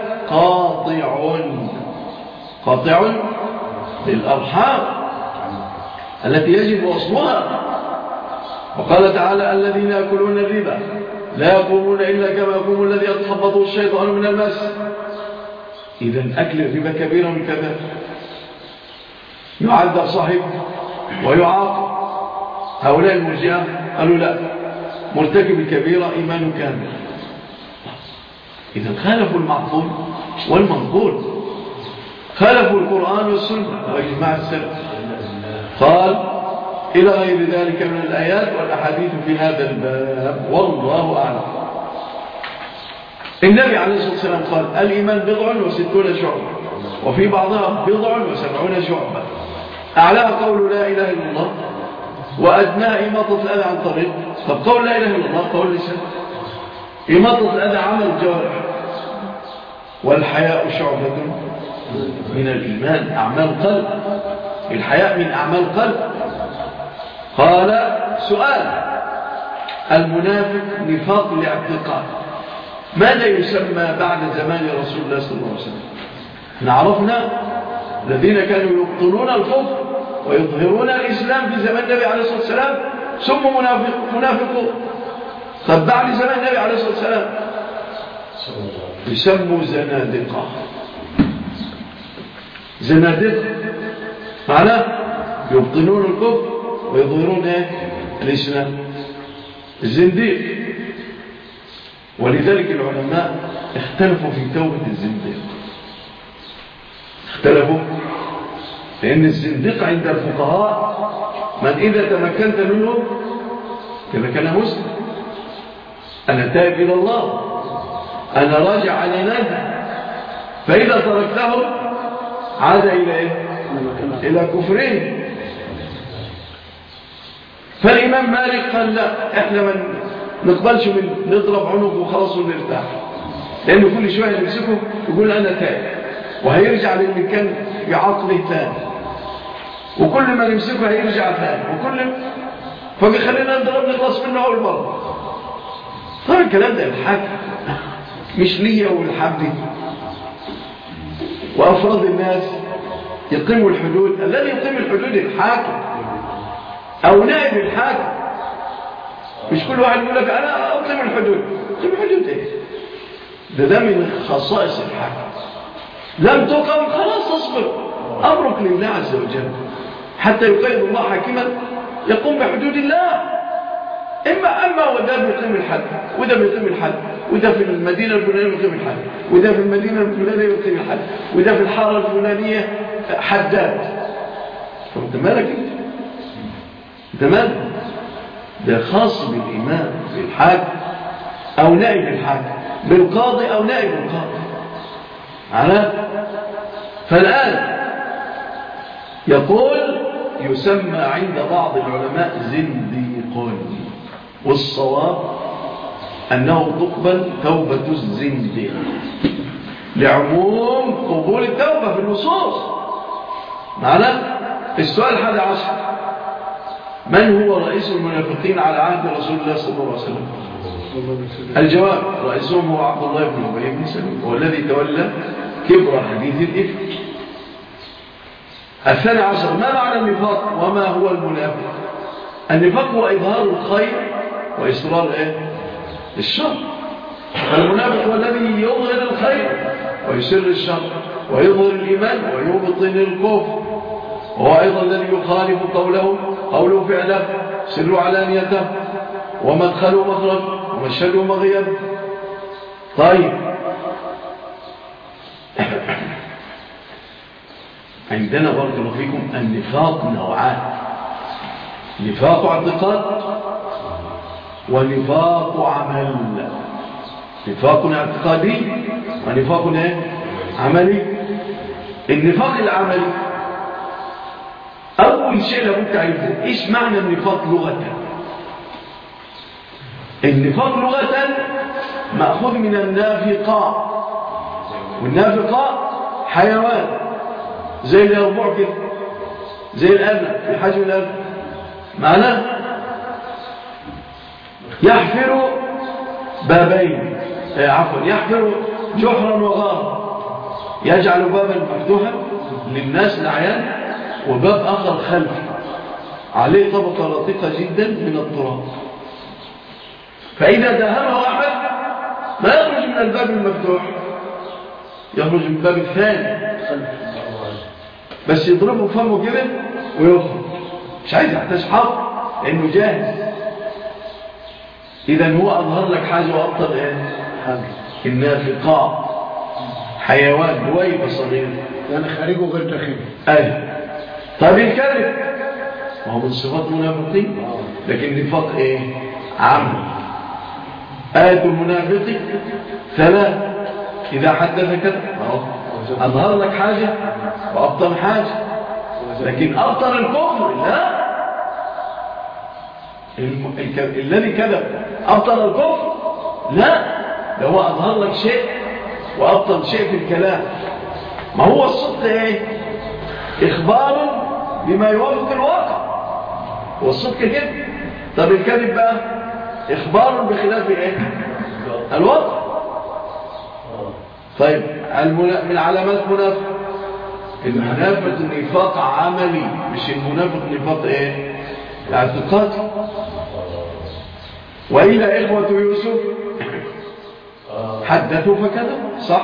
قاطع للأرحام التي يجب وصلها. وقال تعالى الذين يأكلون الربا لا يقومون إلا كما يقوم الذي يتخبطه الشيطان من المس. إذن أكل الربا كبيرا من كذا يعذب صاحبه ويعاقب. هؤلاء المرجئة قالوا لا، مرتكب الكبيرة إيمان كامل. إذن خالفوا المعقول والمنقول، خالفوا القرآن والسنة وإجماع السلف. قال إلى غير ذلك من الآيات والأحاديث في هذا الباب والله أعلم. النبي عليه الصلاة والسلام قال الإيمان 60 شعبة وفي بعضها 70 شعبة أعلاها قول لا إله إلا الله وأدناها إماطة الأذى عن طريق. طب قول لا إله إلا الله قول لسان، إماطة الأذى عمل الجوارح، والحياء شعبة من الإيمان أعمال قلب، الحياء من أعمال قلب. قال سؤال المنافق نفاق الاعتقاد ماذا يسمى بعد زمان رسول الله صلى الله عليه وسلم؟ عرفنا الذين كانوا يبطلون الكفر ويظهرون الإسلام في زمان النبي عليه الصلاة والسلام سموا منافقون. طب بعد زمان النبي عليه الصلاة والسلام يسموا زنادقة معناه يبطلون الكفر ويظهرون الإسلام، الزنديق. ولذلك العلماء اختلفوا في توبة الزنديق، اختلفوا لأن الزنديق عند الفقهاء من إذا تمكنت منه تمكن مسلم، أنا تائب إلى الله، أنا راجع على نهي، فإذا تركته عاد إلى كفرين. فالإمام مالك قال لا، إحنا ما نقبلش من نضرب عنق وخلاص ونرتاح، لأنه كل شوية نمسكه يقول أنا تائب وهيرجع للي كان بعقله ثاني، وكل ما نمسكه هيرجع ثاني، فبيخلينا نضرب نخلص منه أول مرة. طبعا الكلام ده الحاكم مش ليا والحبي وأفراد الناس يقيموا الحدود. الذي يقيم الحدود الحاكم أو نائب الحاكم، مش كل واحد يقول لك أنا أقيم الحدود. أقيم الحدود إيه؟ ده من خصائص الحاكم. لم تقم خلاص تصبر، أمرك لله عز وجل حتى يقيد الله حاكما يقوم بحدود الله. أما وده بيقيم الحد وده بيقيم الحد، وده في المدينة الفلانية بيقيم الحد، وده في المدينة الفلانية بيقيم الحد، وده في الحارة الفلانية حداد. فأنت مالك أنت مالك؟ ده خاص بالإمام بالحاكم أو نائب الحاكم، بالقاضي أو نائب القاضي. فالآن يقول يسمى عند بعض العلماء زنديق، والصواب أنه تقبل توبة الزنديق لعموم قبول التوبة في النصوص. معنا السؤال 11: من هو رئيس المنافقين على عهد رسول الله صلى الله عليه وسلم؟ الجواب: رئيسهم هو عبد الله بن أبي بن سلول، هو الذي تولى كبر حديث الإفك. 12: ما معنى النفاق وما هو المنافق؟ النفاق هو إظهار الخير وإصرار الشر. المنافق هو الذي يظهر الخير ويسر الشر ويظهر الإيمان ويبطن الكفر، وهو أيضا الذي يخالف قوله فعله، سر علانيته، ومدخله مخرج، ومشهده مغيب. طيب، عندنا بارك الله فيكم النفاق نوعان: نفاق اعتقاد ونفاق عمل. نفاق اعتقادي ونفاق عملي. النفاق العملي أول شيء لابد تعرفه إيش معنى النفاق لغة. النفاق لغة مأخوذ من النافقة، والنافقة حيوان زي اليربوع كده، زي الأرنب في حجم الأرنب. معناه يحفر بابين، يحفر جحرا وغارا، يجعل بابا مفتوحا للناس العيان وباب آخر خلفي عليه طبقة رقيقة جدا من التراب، فإذا دهمه أحد ما يخرج من الباب المفتوح، يخرج من الباب الثاني بس يضربه فمه كده ويخرج، مش عايز يحتاج حظ لأنه جاهز. إذا هو أظهر لك حاجة وأبطل النافقاء حيوان دويبة صغيرة، يعني خارجه غير داخله. طيب الكذب وهو من صفات المنافقين، لكن النفاق عام. آية المنافق 3: إذا حدث كذب. أظهر لك حاجة وأبطل حاجة، لكن أبطل الكفر لا. الذي كذب أبطل الكفر لا، ده هو أظهر لك شيء وأبطل شيء في الكلام. ما هو الصدق إخبار بما يوافق الواقع، والصدق كده. طب الكذب بقى إخبار بخلاف الواقع. طيب، من علامات المنافق نفاق عملي، مش المنافق نفاق اعتقادي. وإلى إخوة يوسف حدثوا فكذبوا، صح؟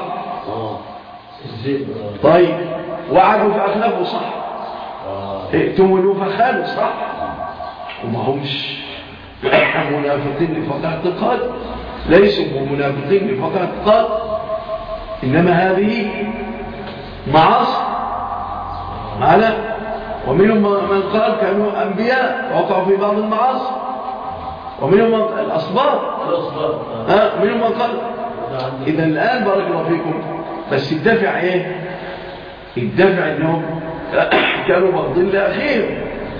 طيب، وعدوا فأخلفوا، صح؟ ائتمنوا فخانوا، صح؟ وما همش منافقين نفاق اعتقاد، ليسوا منافقين نفاق اعتقاد، إنما هذه معاصي معنا. ومنهم من قال كانوا أنبياء وقعوا في بعض المعاصي، ومنهم الأصبار، منهم من قال. إذا الآن بارك الله فيكم، بس الدافع الدافع إنهم كانوا بغضين لأخيهم،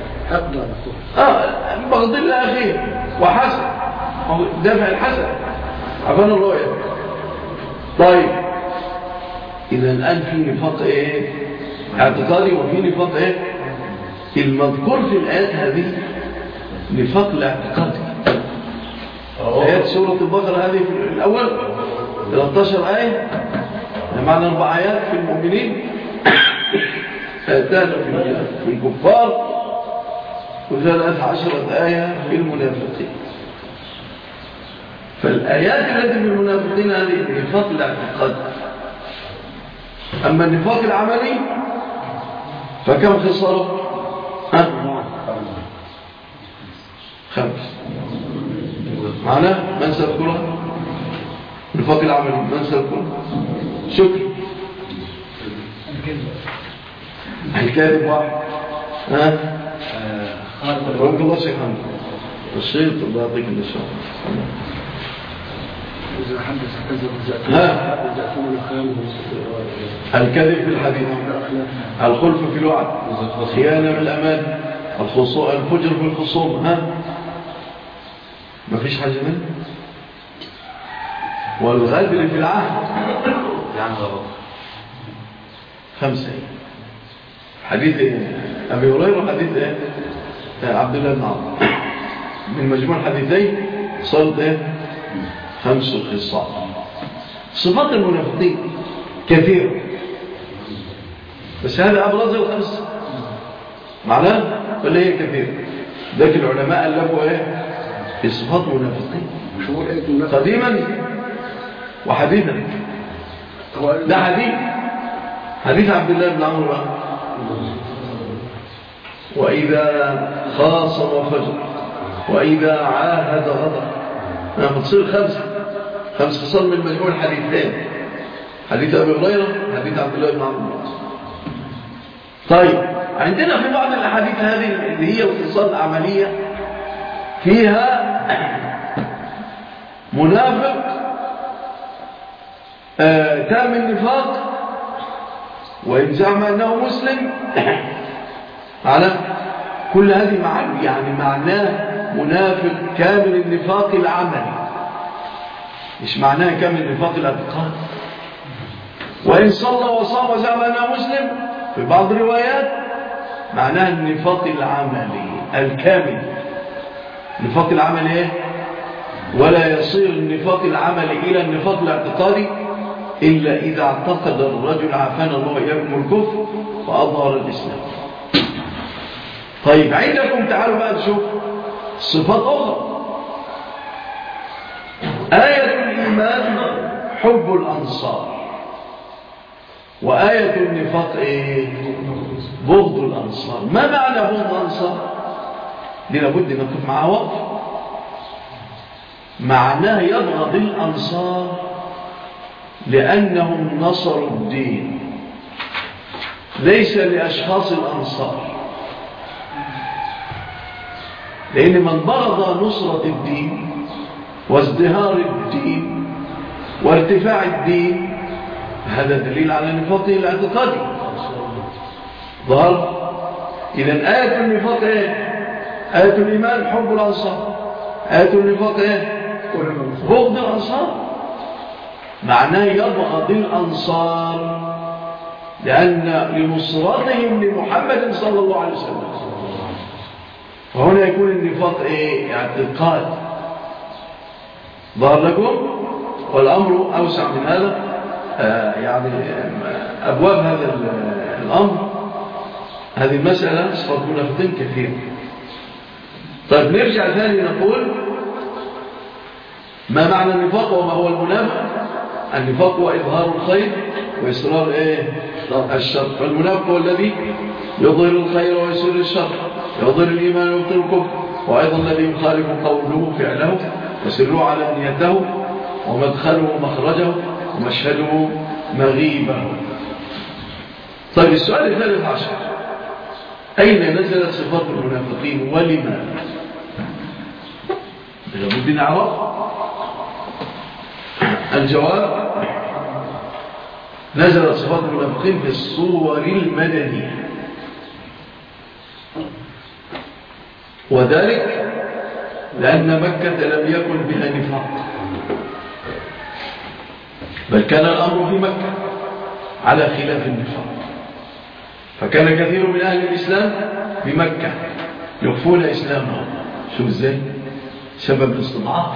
بغضين لأخيهم وحسن، دافع الحسن عفان الرؤية. طيب، إذا الآن في نفاق اعتقادي، وفي نفاق المذكور في الآيات هذه نفاق الاعتقادي. آيات سورة البقرة هذه في الأول 13 آية، معنى 4 آيات في المؤمنين، 3 في الكفار، و13 آية في المنافقين. فالآيات التي في المنافقين هذه نفاق الاعتقاد. أما النفاق العملي فكم خصاله؟ 5. معناه من سيذكرها؟ النفاق العملي من سيذكرها؟ شكر الكاذب 1. رحمك الله شيخ حمد الشيط، الله يعطيك النشاط. إذا حدث كذب الكذب في الحديث، الخلف في الوعد، خيانة بالأمان، الفجر في الخصوم. ما فيش حاجة منه. والغدر في العهد، 5. حديث أبي هريرة وحديث عبد الله بن عمرو، من مجموع الحديثين صارت 5 خصال. صفات المنافقين كثيرة، بس هذا أبرز ال5 معناه ولا هي كثيرة؟ لكن العلماء ألفوا في صفات المنافقين قديما وحديثا. ده حديث عبد الله بن عمرو، وإذا خاصم فجر وإذا عاهد غدر. بتصير 5 خصال من مجموع الحديثين، حديث أبي هريرة حديث عبد الله بن عمرو. طيب عندنا في بعض الأحاديث هذه اللي هي الخصال العملية فيها منافق تام النفاق وإن زعم أنه مسلم على كل هذه معاني، يعني معناه منافق كامل النفاق العملي، مش معناه كامل النفاق الاعتقادي. وإن صلى وصام وزعم أنه مسلم في بعض الروايات معناه النفاق العملي الكامل. النفاق العملي ولا يصير النفاق العملي إلى النفاق الاعتقادي إلا إذا اعتقد الرجل عافانا الله وإياكم الكفر وأظهر الإسلام. طيب عندكم تعالوا بقى نشوف صفات أخرى. آية الإيمان حب الأنصار، وآية النفاق بغض الأنصار. ما معنى بغض الأنصار؟ دي لابد نقف معها وقف. معناه يبغض الأنصار لأنهم نصروا الدين، ليس لأشخاص الأنصار، لأن من بغض نصرة الدين وازدهار الدين وارتفاع الدين هذا دليل على نفاقه الاعتقادي. ظهر إذن آية النفاق آية الإيمان حب الأنصار، آية النفاق بغض الأنصار. معناه يبغض الأنصار لأن لنصرتهم لمحمد صلى الله عليه وسلم. وهنا يكون النفاق اعتقاد. ظهر لكم؟ والأمر أوسع من هذا، يعني أبواب هذا الأمر، هذه المسألة صفات منافقين كثير. طيب نرجع ثاني نقول ما معنى النفاق وما هو المنافق؟ النفاق هو إظهار الخير وإصرار الشر. فالمنافق هو الذي يظهر الخير ويسر الشر، يظهر الإيمان ويبطل الكفر، وأيضا الذي يخالف قوله فعله وسره على نيته ومدخله ومخرجه ومشهده مغيبه. طيب السؤال الثالث عشر، أين نزلت صفات المنافقين ولماذا؟ لابد نعرف. الجواب نزلت صفات المنافقين في الصور المدنية، وذلك لأن مكة لم يكن بها نفاق، بل كان الأمر في مكة على خلاف النفاق. فكان كثير من أهل الإسلام بمكة يخفون إسلامهم. شو ازاي؟ سبب الاستضعاف،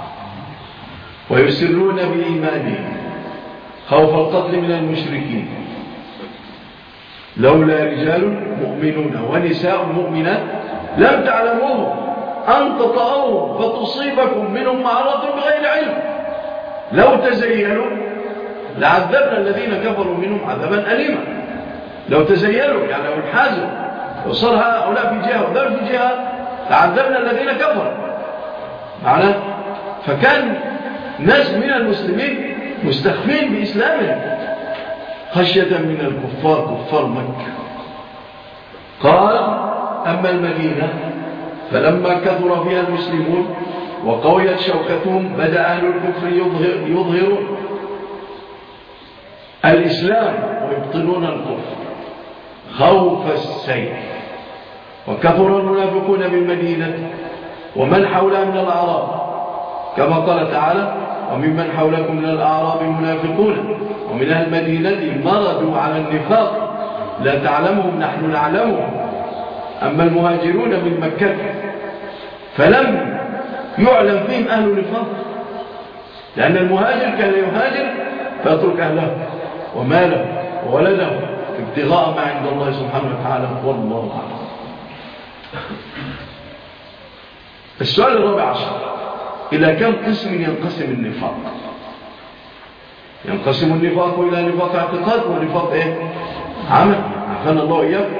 ويسرون بإيمانهم خوف القتل من المشركين. لولا رجال مؤمنون ونساء مؤمنات لم تعلموهم أن تطؤوهم فتصيبكم منهم معرض بغير علم لو تزينوا لعذبنا الذين كفروا منهم عذابا أليما. لو تزينوا يعني لو انحازوا وصار هؤلاء في جهة وذول في جهة لعذبنا الذين كفروا معنا. فكان ناس من المسلمين مستخفين بإسلامهم خشية من الكفار كفار مكة. قال أما المدينة فلما كثر فيها المسلمون وقويت شوكتهم بدأ أهل الكفر يظهرون الإسلام ويبطلون الكفر خوف السيف. وكثر المنافقون بالمدينة ومن حولها من الأعراب كما قال تعالى وممن حولكم من الأعراب منافقون ومن أهل المدينة مردوا على النفاق لا تعلمهم نحن نعلمهم أما المهاجرون من مكة فلم يعلم فيهم أهل نفاق لأن المهاجر كان يهاجر فيترك أهله وماله وولده ابتغاء ما عند الله سبحانه وتعالى والله أعلم. السؤال الرابع عشر: إلى كم قسم ينقسم النفاق؟ ينقسم النفاق إلى نفاق اعتقاد ونفاق عمل، عافانا الله إياكم.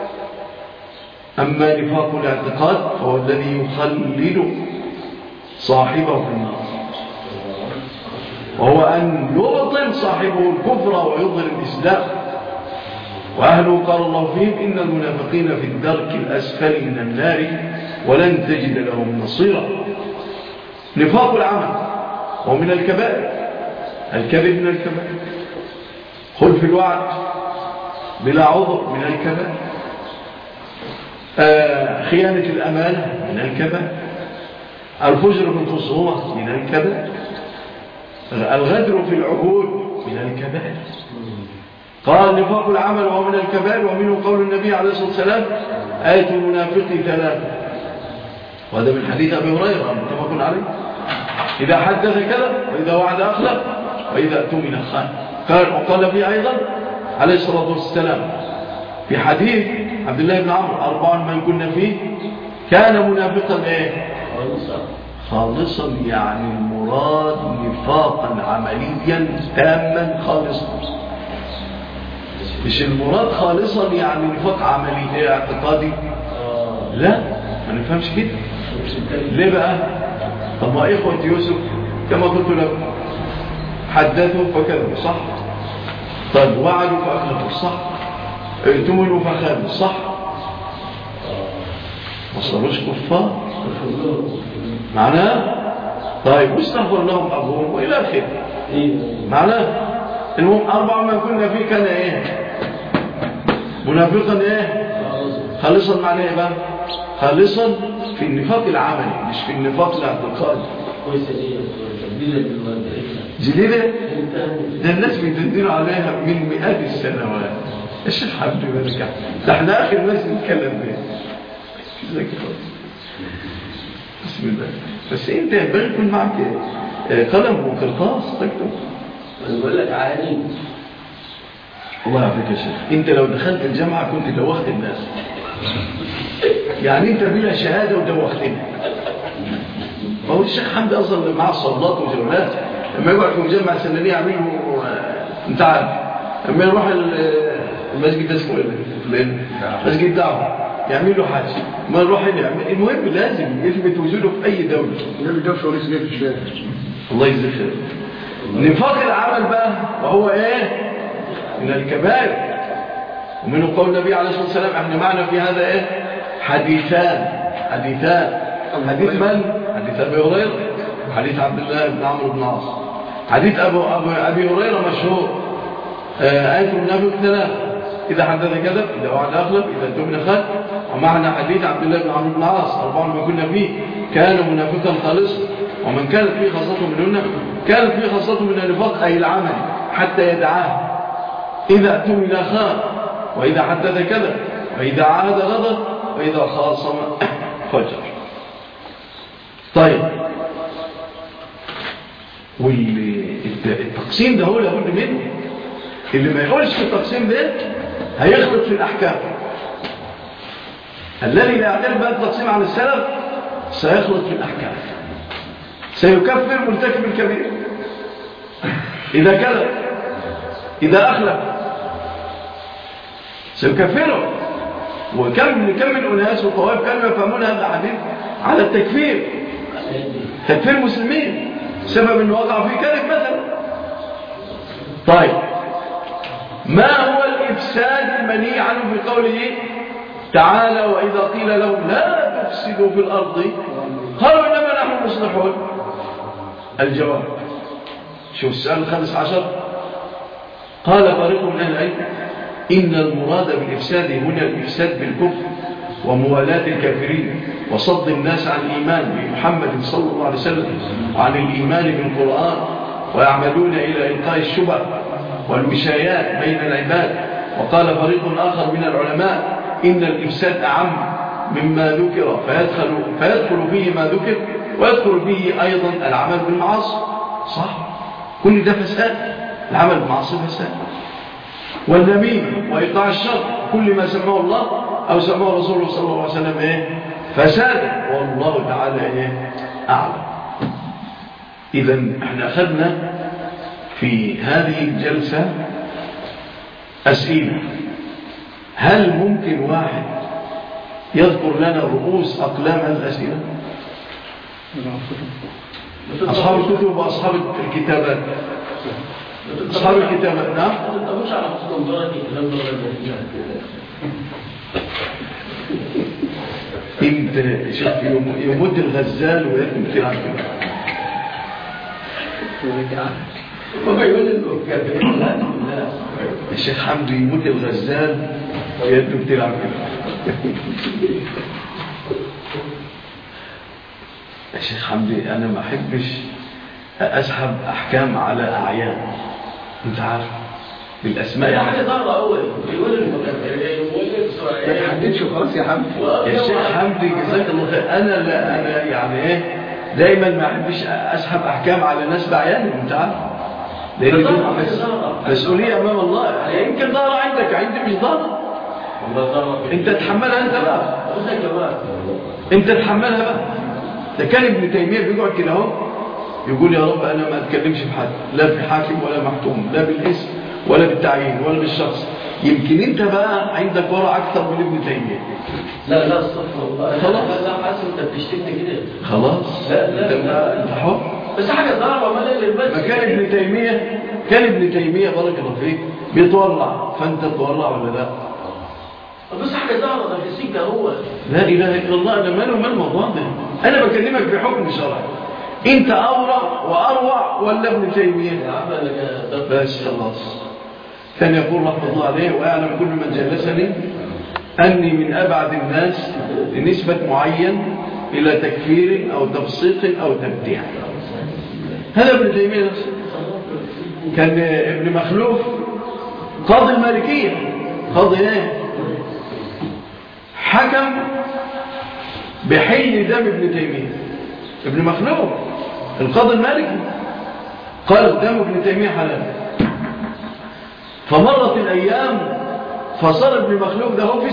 أما نفاق الاعتقاد فهو الذي يخلد صاحبه في النار، وهو أن يبطل صاحبه الكفر ويظهر الإسلام، وأهله قال الله فيهم إن المنافقين في الدرك الأسفل من النار ولن تجد لهم نصيرا. نفاق العمل هو من الكبائر، الكذب من الكبائر، خلف الوعد بلا عذر من الكبائر، خيانة الأمانة من الكبائر، الفجر في الخصومة من الكبائر، الغدر في العهود من الكبائر. قال نفاق العمل وهو من الكبائر، ومنه قول النبي عليه الصلاة والسلام آية المنافق ثلاثة، وهذا من حديث أبي هريرة متفق عليه: إذا حدث كذب، وإذا وعد أخلف، وإذا اؤتمن خان. وقال فيه أيضا عليه الصلاة والسلام في حديث عبد الله بن عمرو: 4 من كنا فيه كان منافقا خالصا، يعني المراد نفاقا عمليا تاما خالصا، مش المراد خالصا يعني نفاق عملي اعتقادي، لا ما نفهمش كده. ليه بقى؟ طب ما إخوة يوسف كما قلت لكم حدثوا فكذبوا صح، طيب وعدوا فأخلفوا صح، ائتمنوا فخانوا صح، ما صاروش كفار معناه. طيب واستغفر لهم أبوهم وإلى آخره معناه. المهم 4 ما كنا فيه كان منافقا خالصا. معناه ايه بقى؟ خالصا في النفاق العملي مش في النفاق الاعتقادي. جديدة ده الناس بيتندلوا عليها من مئات السنوات. الشيخ حبيبي بركع ده احنا آخر ناس نتكلم بيه. بسم الله. بس انت ينبغي يكون معك قلم وقرطاس تكتب. انا بقول لك عادي والله على فكره يا شيخ، انت لو دخلت الجامعه كنت دوخت الناس. يعني انت بلا شهاده ودوختنا. ما هو الشيخ حمدي اصلا معاه صلات وجولات، لما يقعد في مجمع سنانيه يعملوا انت عارف، لما يروح المسجد ده اسمه ايه؟ مسجد دعوه يعمل له حاجه، ما نروح نعمل. المهم لازم يثبت وجوده في اي دوله. يعمل دوشه وليس جاي في الشارع. الله يجزيه خير. نفاق العمل بقى وهو من الكبائر، ومنه قول النبي عليه الصلاه والسلام احنا معنا في هذا حديثان. حديث من؟ حديث ابي هريره وحديث عبد الله بن عمرو بن العاص. حديث ابي هريره مشهور: آية المنافق 3: إذا حدث كذب، إذا وعد أخلف، إذا اؤتمن خان. ومعنا حديث عبد الله بن عمرو بن العاص: 4 ما كنا فيه كان منافقا خالصا، ومن كانت فيه خاصته منهن كانت فيه خاصته من النفاق أي العمل حتى يدعاه: إذا اؤتمن خان، وإذا حدث كذب، وإذا عاهد غدر، وإذا خاصم فجر. طيب والتقسيم ده هو لابد منه. اللي ما يقولش في التقسيم ده هيخلط في الأحكام. الذي لا يعترف بهذا التقسيم عن السلف سيخلط في الأحكام، سيكفر مرتكب الكبير إذا كذب، إذا أخلف سيكفره. وكم من أناس وطوائف كانوا يفهمون هذا الحديث على التكفير، تكفير المسلمين سبب أنه وقع في كذب مثلا. طيب ما هو الإفساد المنهي عنه في قوله تعالى: وإذا قيل لهم لا تفسدوا في الأرض قالوا إنما نحن مصلحون؟ الجواب، شوف السؤال 15: قال فريق من أهل العلم إن المراد بالإفساد هنا الإفساد بالكفر وموالاة الكافرين، وصد الناس عن الإيمان بمحمد صلى الله عليه وسلم وعن الإيمان بالقرآن، ويعملون إلى إلقاء الشبه والوشايات بين العباد. وقال فريق آخر من العلماء إن الإفساد أعم مما ذكر، فيدخل فيه ما ذكر ويدخل فيه أيضا العمل بالمعاصي. صح، كل ده فساد، العمل بالمعاصي فساد. والنميمة وإيقاع الشر كل ما سماه الله أو سماه رسوله صلى الله عليه وسلم فساد، والله تعالى أعلم. إذن احنا أخذنا في هذه الجلسة أسئلة. هل ممكن واحد يذكر لنا رؤوس أقلام هذه الأسئلة؟ أصحاب الكتب وأصحاب الكتابات. أصحاب الكتابات نعم. مش على خصوص درجة الكلام ده انت شوف يمد الغزال ويكون تلعب كده. ما يقول انه كافرين. لا الشيخ حمدي يمد الغزال ويكون تلعب كده. الشيخ حمدي انا ما احبش اسحب احكام على اعيان، انت عارف بالاسماء يعني حاجه ضاره اول يقول ما تحددش خلاص يا حمدي. يا شيخ حمدي جزاك الله خير. انا يعني دايما ما احبش اسحب احكام على ناس بعيانهم، انت عارف، لان دي مسؤوليه امام الله. يمكن ضاره عندك، عندي مش ضاره، انت تحملها انت بقى، انت تحملها بقى. ده كان ابن تيميه بيقعد كده اهو يقول يا رب انا ما اتكلمش في حد، لا في حاكم ولا محكوم، لا بالاسم ولا بالتعيين ولا بالشخص. يمكن انت بقى عندك ورع اكثر من ابن تيميه. لا استغفر الله. خلاص لا حاسس انت بتشتمني كده. خلاص لا انت حر. بس حاجه ضاره ما ما كان ابن تيميه بارك الله فيك بيتورع، فانت تتورع ولا لا؟ بس حاجه ضاره ده في السكه هو. لا اله الا الله. انا ماله مال الموضوع ده، انا بكلمك في حكم شرعي. انت اورع واروع ولا ابن تيميه؟ يا عم انا بس خلاص. كان يقول رحمه الله عليه واعلم كل من جلسني اني من ابعد الناس لنسبه معين الى تكفير او تبسيط او تبديع. هذا ابن تيميه نفسه. كان ابن مخلوف قاضي المالكيه، قاضي حكم بحل دم ابن تيميه. ابن مخلوف القاضي المالكي قال دم ابن تيميه حلال. فمرت الايام فصار ابن مخلوف ده هو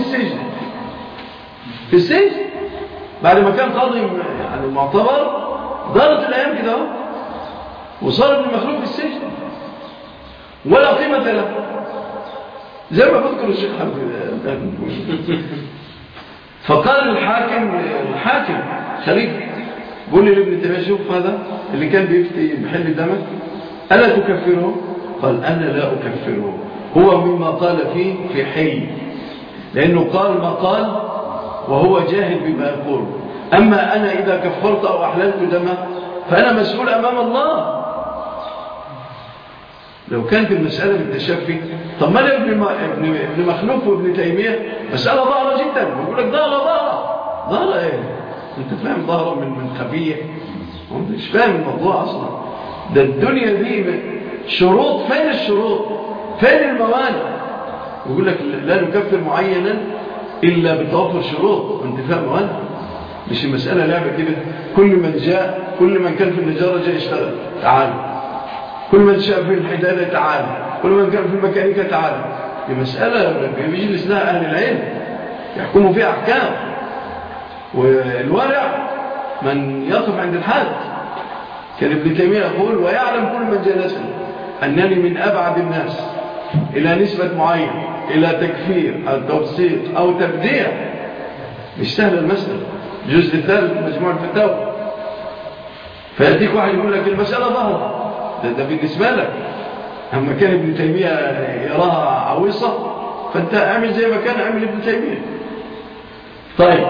في السجن بعد ما كان قاضي يعني معتبر. دارت الايام كده اهو وصار ابن مخلوف في السجن ولا قيمه له، زي ما بذكر الشيخ حمدي. فقال الحاكم خليفه قول لي لابن تيميه شوف هذا اللي كان بيفتي بحل دمك الا تكفره؟ قال انا لا اكفره، هو مما قال فيه في حل، لانه قال ما قال وهو جاهل بما يقول. اما انا اذا كفرت او احللت دمه فانا مسؤول امام الله. لو كانت المساله بالتشفي، طب ما ابن مخلوف وابن تيميه مساله ظاهره جدا. بقول لك ظاهره ايه؟ انت فاهم ظاهره من خفيه؟ انت مش فاهم الموضوع اصلا. ده الدنيا دي شروط. فين الشروط؟ فين الموانع؟ يقول لك لا نكفر معينا الا بتوفر شروط وانتفاء موانع. مش المساله لعبه كده. كل من كان في النجاره جاي يشتغل تعالوا، كل من شاء في الحداده تعالى، كل من كان في الميكانيكا تعالى. دي مساله بيجلس لها اهل العلم يحكموا فيها احكام. والورع من يقف عند الحد. كان ابن تيميه يقول ويعلم كل من جلسني انني من ابعد الناس الى نسبه معين الى تكفير او تبسيط او تبديع. مش سهل المساله. الجزء الثالث من مجموع الفتاوى. فيأتيك واحد يقول لك المساله ظاهره، ده بالنسبه لك. اما كان ابن تيميه يراها عويصه فانت اعمل زي ما كان اعمل ابن تيميه. طيب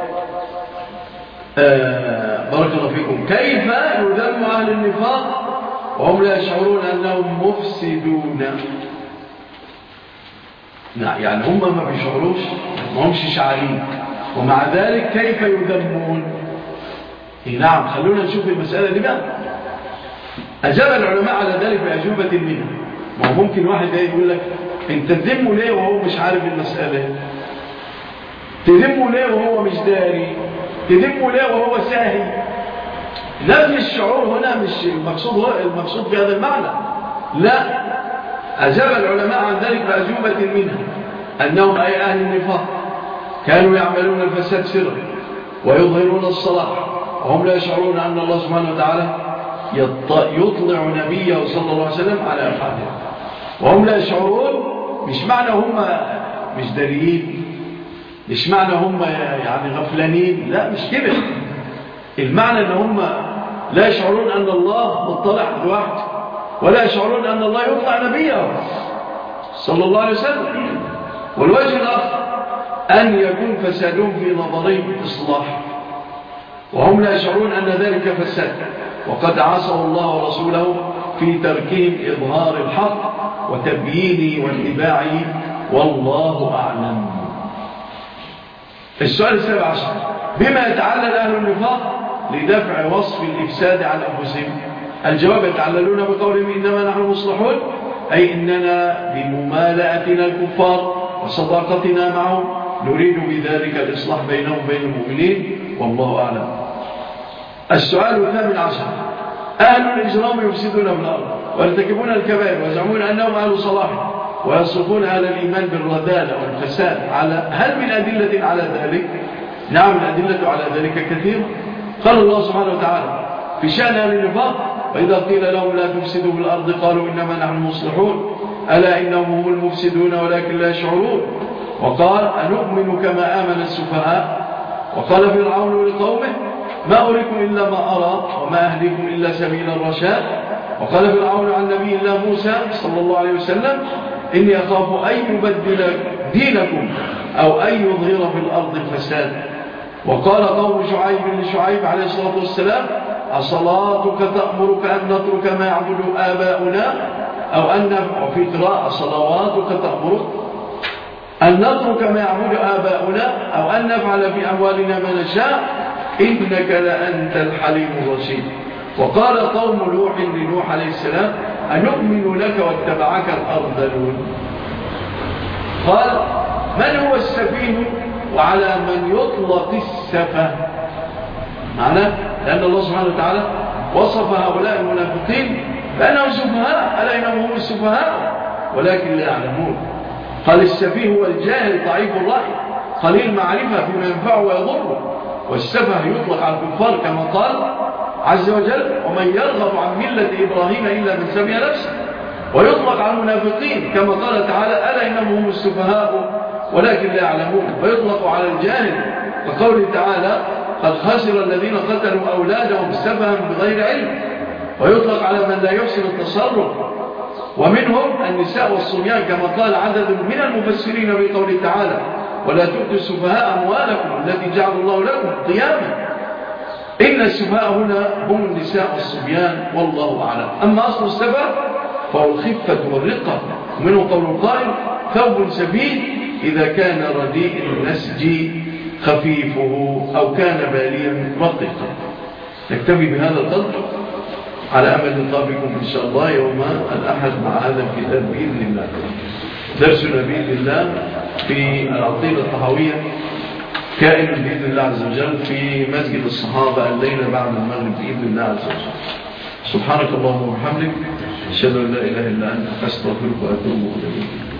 بارك الله فيكم. كيف يذم اهل النفاق وهم لا يشعرون انهم مفسدون؟ يعني هم ما بيشعروش، ما همش شعارين، ومع ذلك كيف يذمون؟ نعم، خلونا نشوف المسألة دي بقى. أجاب العلماء على ذلك بأجوبة منها. ما هو ممكن واحد يقول لك انت تذمه ليه وهو مش عارف المسألة؟ تذمه ليه وهو مش داري؟ تذمه ليه وهو ساهي؟ نفي الشعور هنا مش المقصود في هذا المعنى. لا، أجاب العلماء عن ذلك بأجوبة منها أنهم أي أهل النفاق كانوا يعملون الفساد سرا ويظهرون الصلاح وهم لا يشعرون أن الله سبحانه وتعالى يطلع نبيه صلى الله عليه وسلم على أفعاله، وهم لا يشعرون. مش معنى هم مش داريين، مش معنى هم يعني غفلانين، لا مش كده. المعنى ان هم لا يشعرون ان الله مطلع لوحده، ولا يشعرون ان الله يطلع نبيه صلى الله عليه وسلم. والوجه الاخر ان يكون فسادهم في نظرهم اصلاح، وهم لا يشعرون ان ذلك فساد، وقد عصوا الله ورسوله في تركهم اظهار الحق وتبيينه واتباعه، والله اعلم. السؤال 17: بما يتعلل أهل النفاق لدفع وصف الإفساد عن أنفسهم؟ الجواب: يتعللون بقولهم إنما نحن مصلحون، أي إننا بممالأتنا الكفار وصداقتنا معهم نريد بذلك الإصلاح بينهم وبين المؤمنين، والله أعلم. السؤال 18: أهل الإجرام يفسدون في الأرض ويرتكبون الكبائر ويزعمون أنهم أهل صلاح ويصرفون أهل الإيمان بالرذالة والفساد، هل من أدلة على ذلك؟ نعم، الأدلة على ذلك كثيرة. قال الله سبحانه وتعالى في شأن أهل النفاق: وإذا قيل لهم لا تفسدوا في الأرض قالوا إنما نحن مصلحون ألا إنهم هم المفسدون ولكن لا يشعرون. وقال: أنؤمن كما آمن السفهاء. وقال فرعون لقومه: ما أريكم إلا ما أرى وما أهديكم إلا سبيل الرشاد. وقال فرعون عن نبي الله موسى صلى الله عليه وسلم: إني أخاف أن يبدل دينكم أو أن يظهر في الأرض الفساد. وقال قوم شعيب لشعيب عليه الصلاة والسلام: أصلاتك تأمرك أن نترك ما يعبد آباؤنا أو أن وفي قراءة صلواتك تأمرك أن نترك ما يعبد آباؤنا أو أن نفعل في أموالنا ما نشاء إنك لأنت الحليم الرشيد. وقال قوم نوح لنوح عليه السلام: أنؤمن لك واتبعك الأرذلون. قال: من هو السفيه وعلى من يطلق السفه؟ معناه لأن الله سبحانه وتعالى وصف هؤلاء المنافقين بأنهم سفهاء، ألا إنهم هم السفهاء ولكن لا يعلمون. قال: السفيه هو الجاهل ضعيف الرأي قليل معرفة فيما ينفعه ويضره. والسفه يطلق على الكفار كما قال عز وجل: ومن يرغب عن ملة إبراهيم إلا من سفه نفسه. ويطلق على المنافقين كما قال تعالى: ألا إنهم هم السفهاء ولكن لا يعلمون. ويطلق على الجاهل وقوله تعالى: قد خسر الذين قتلوا أولادهم سفها بغير علم. ويطلق على من لا يحسن التصرف، ومنهم النساء والصبيان كما قال عدد من المفسرين بقوله تعالى: ولا تؤتوا السفهاء أموالكم التي جعل الله لكم قياما. إن السفهاء هنا هم النساء والصبيان، والله أعلم. أما أصل السفه فهو الخفة والرقة، ومنه قول القائل: ثوب سبيل إذا كان رديء النسج خفيفه أو كان باليا رقيقا. نكتفي بهذا القدر على أمل لقاء بكم إن شاء الله يوم الأحد مع هذا الكتاب بإذن الله. درسنا بإذن الله في العقيدة الطحاوية كائن بإذن الله عز وجل في مسجد الصحابة الليلة بعد المغرب بإذن الله عز وجل. سبحانك اللهم وبحمدك أشهد أن لا إله إلا أنت أستغفرك وأتوب إليك.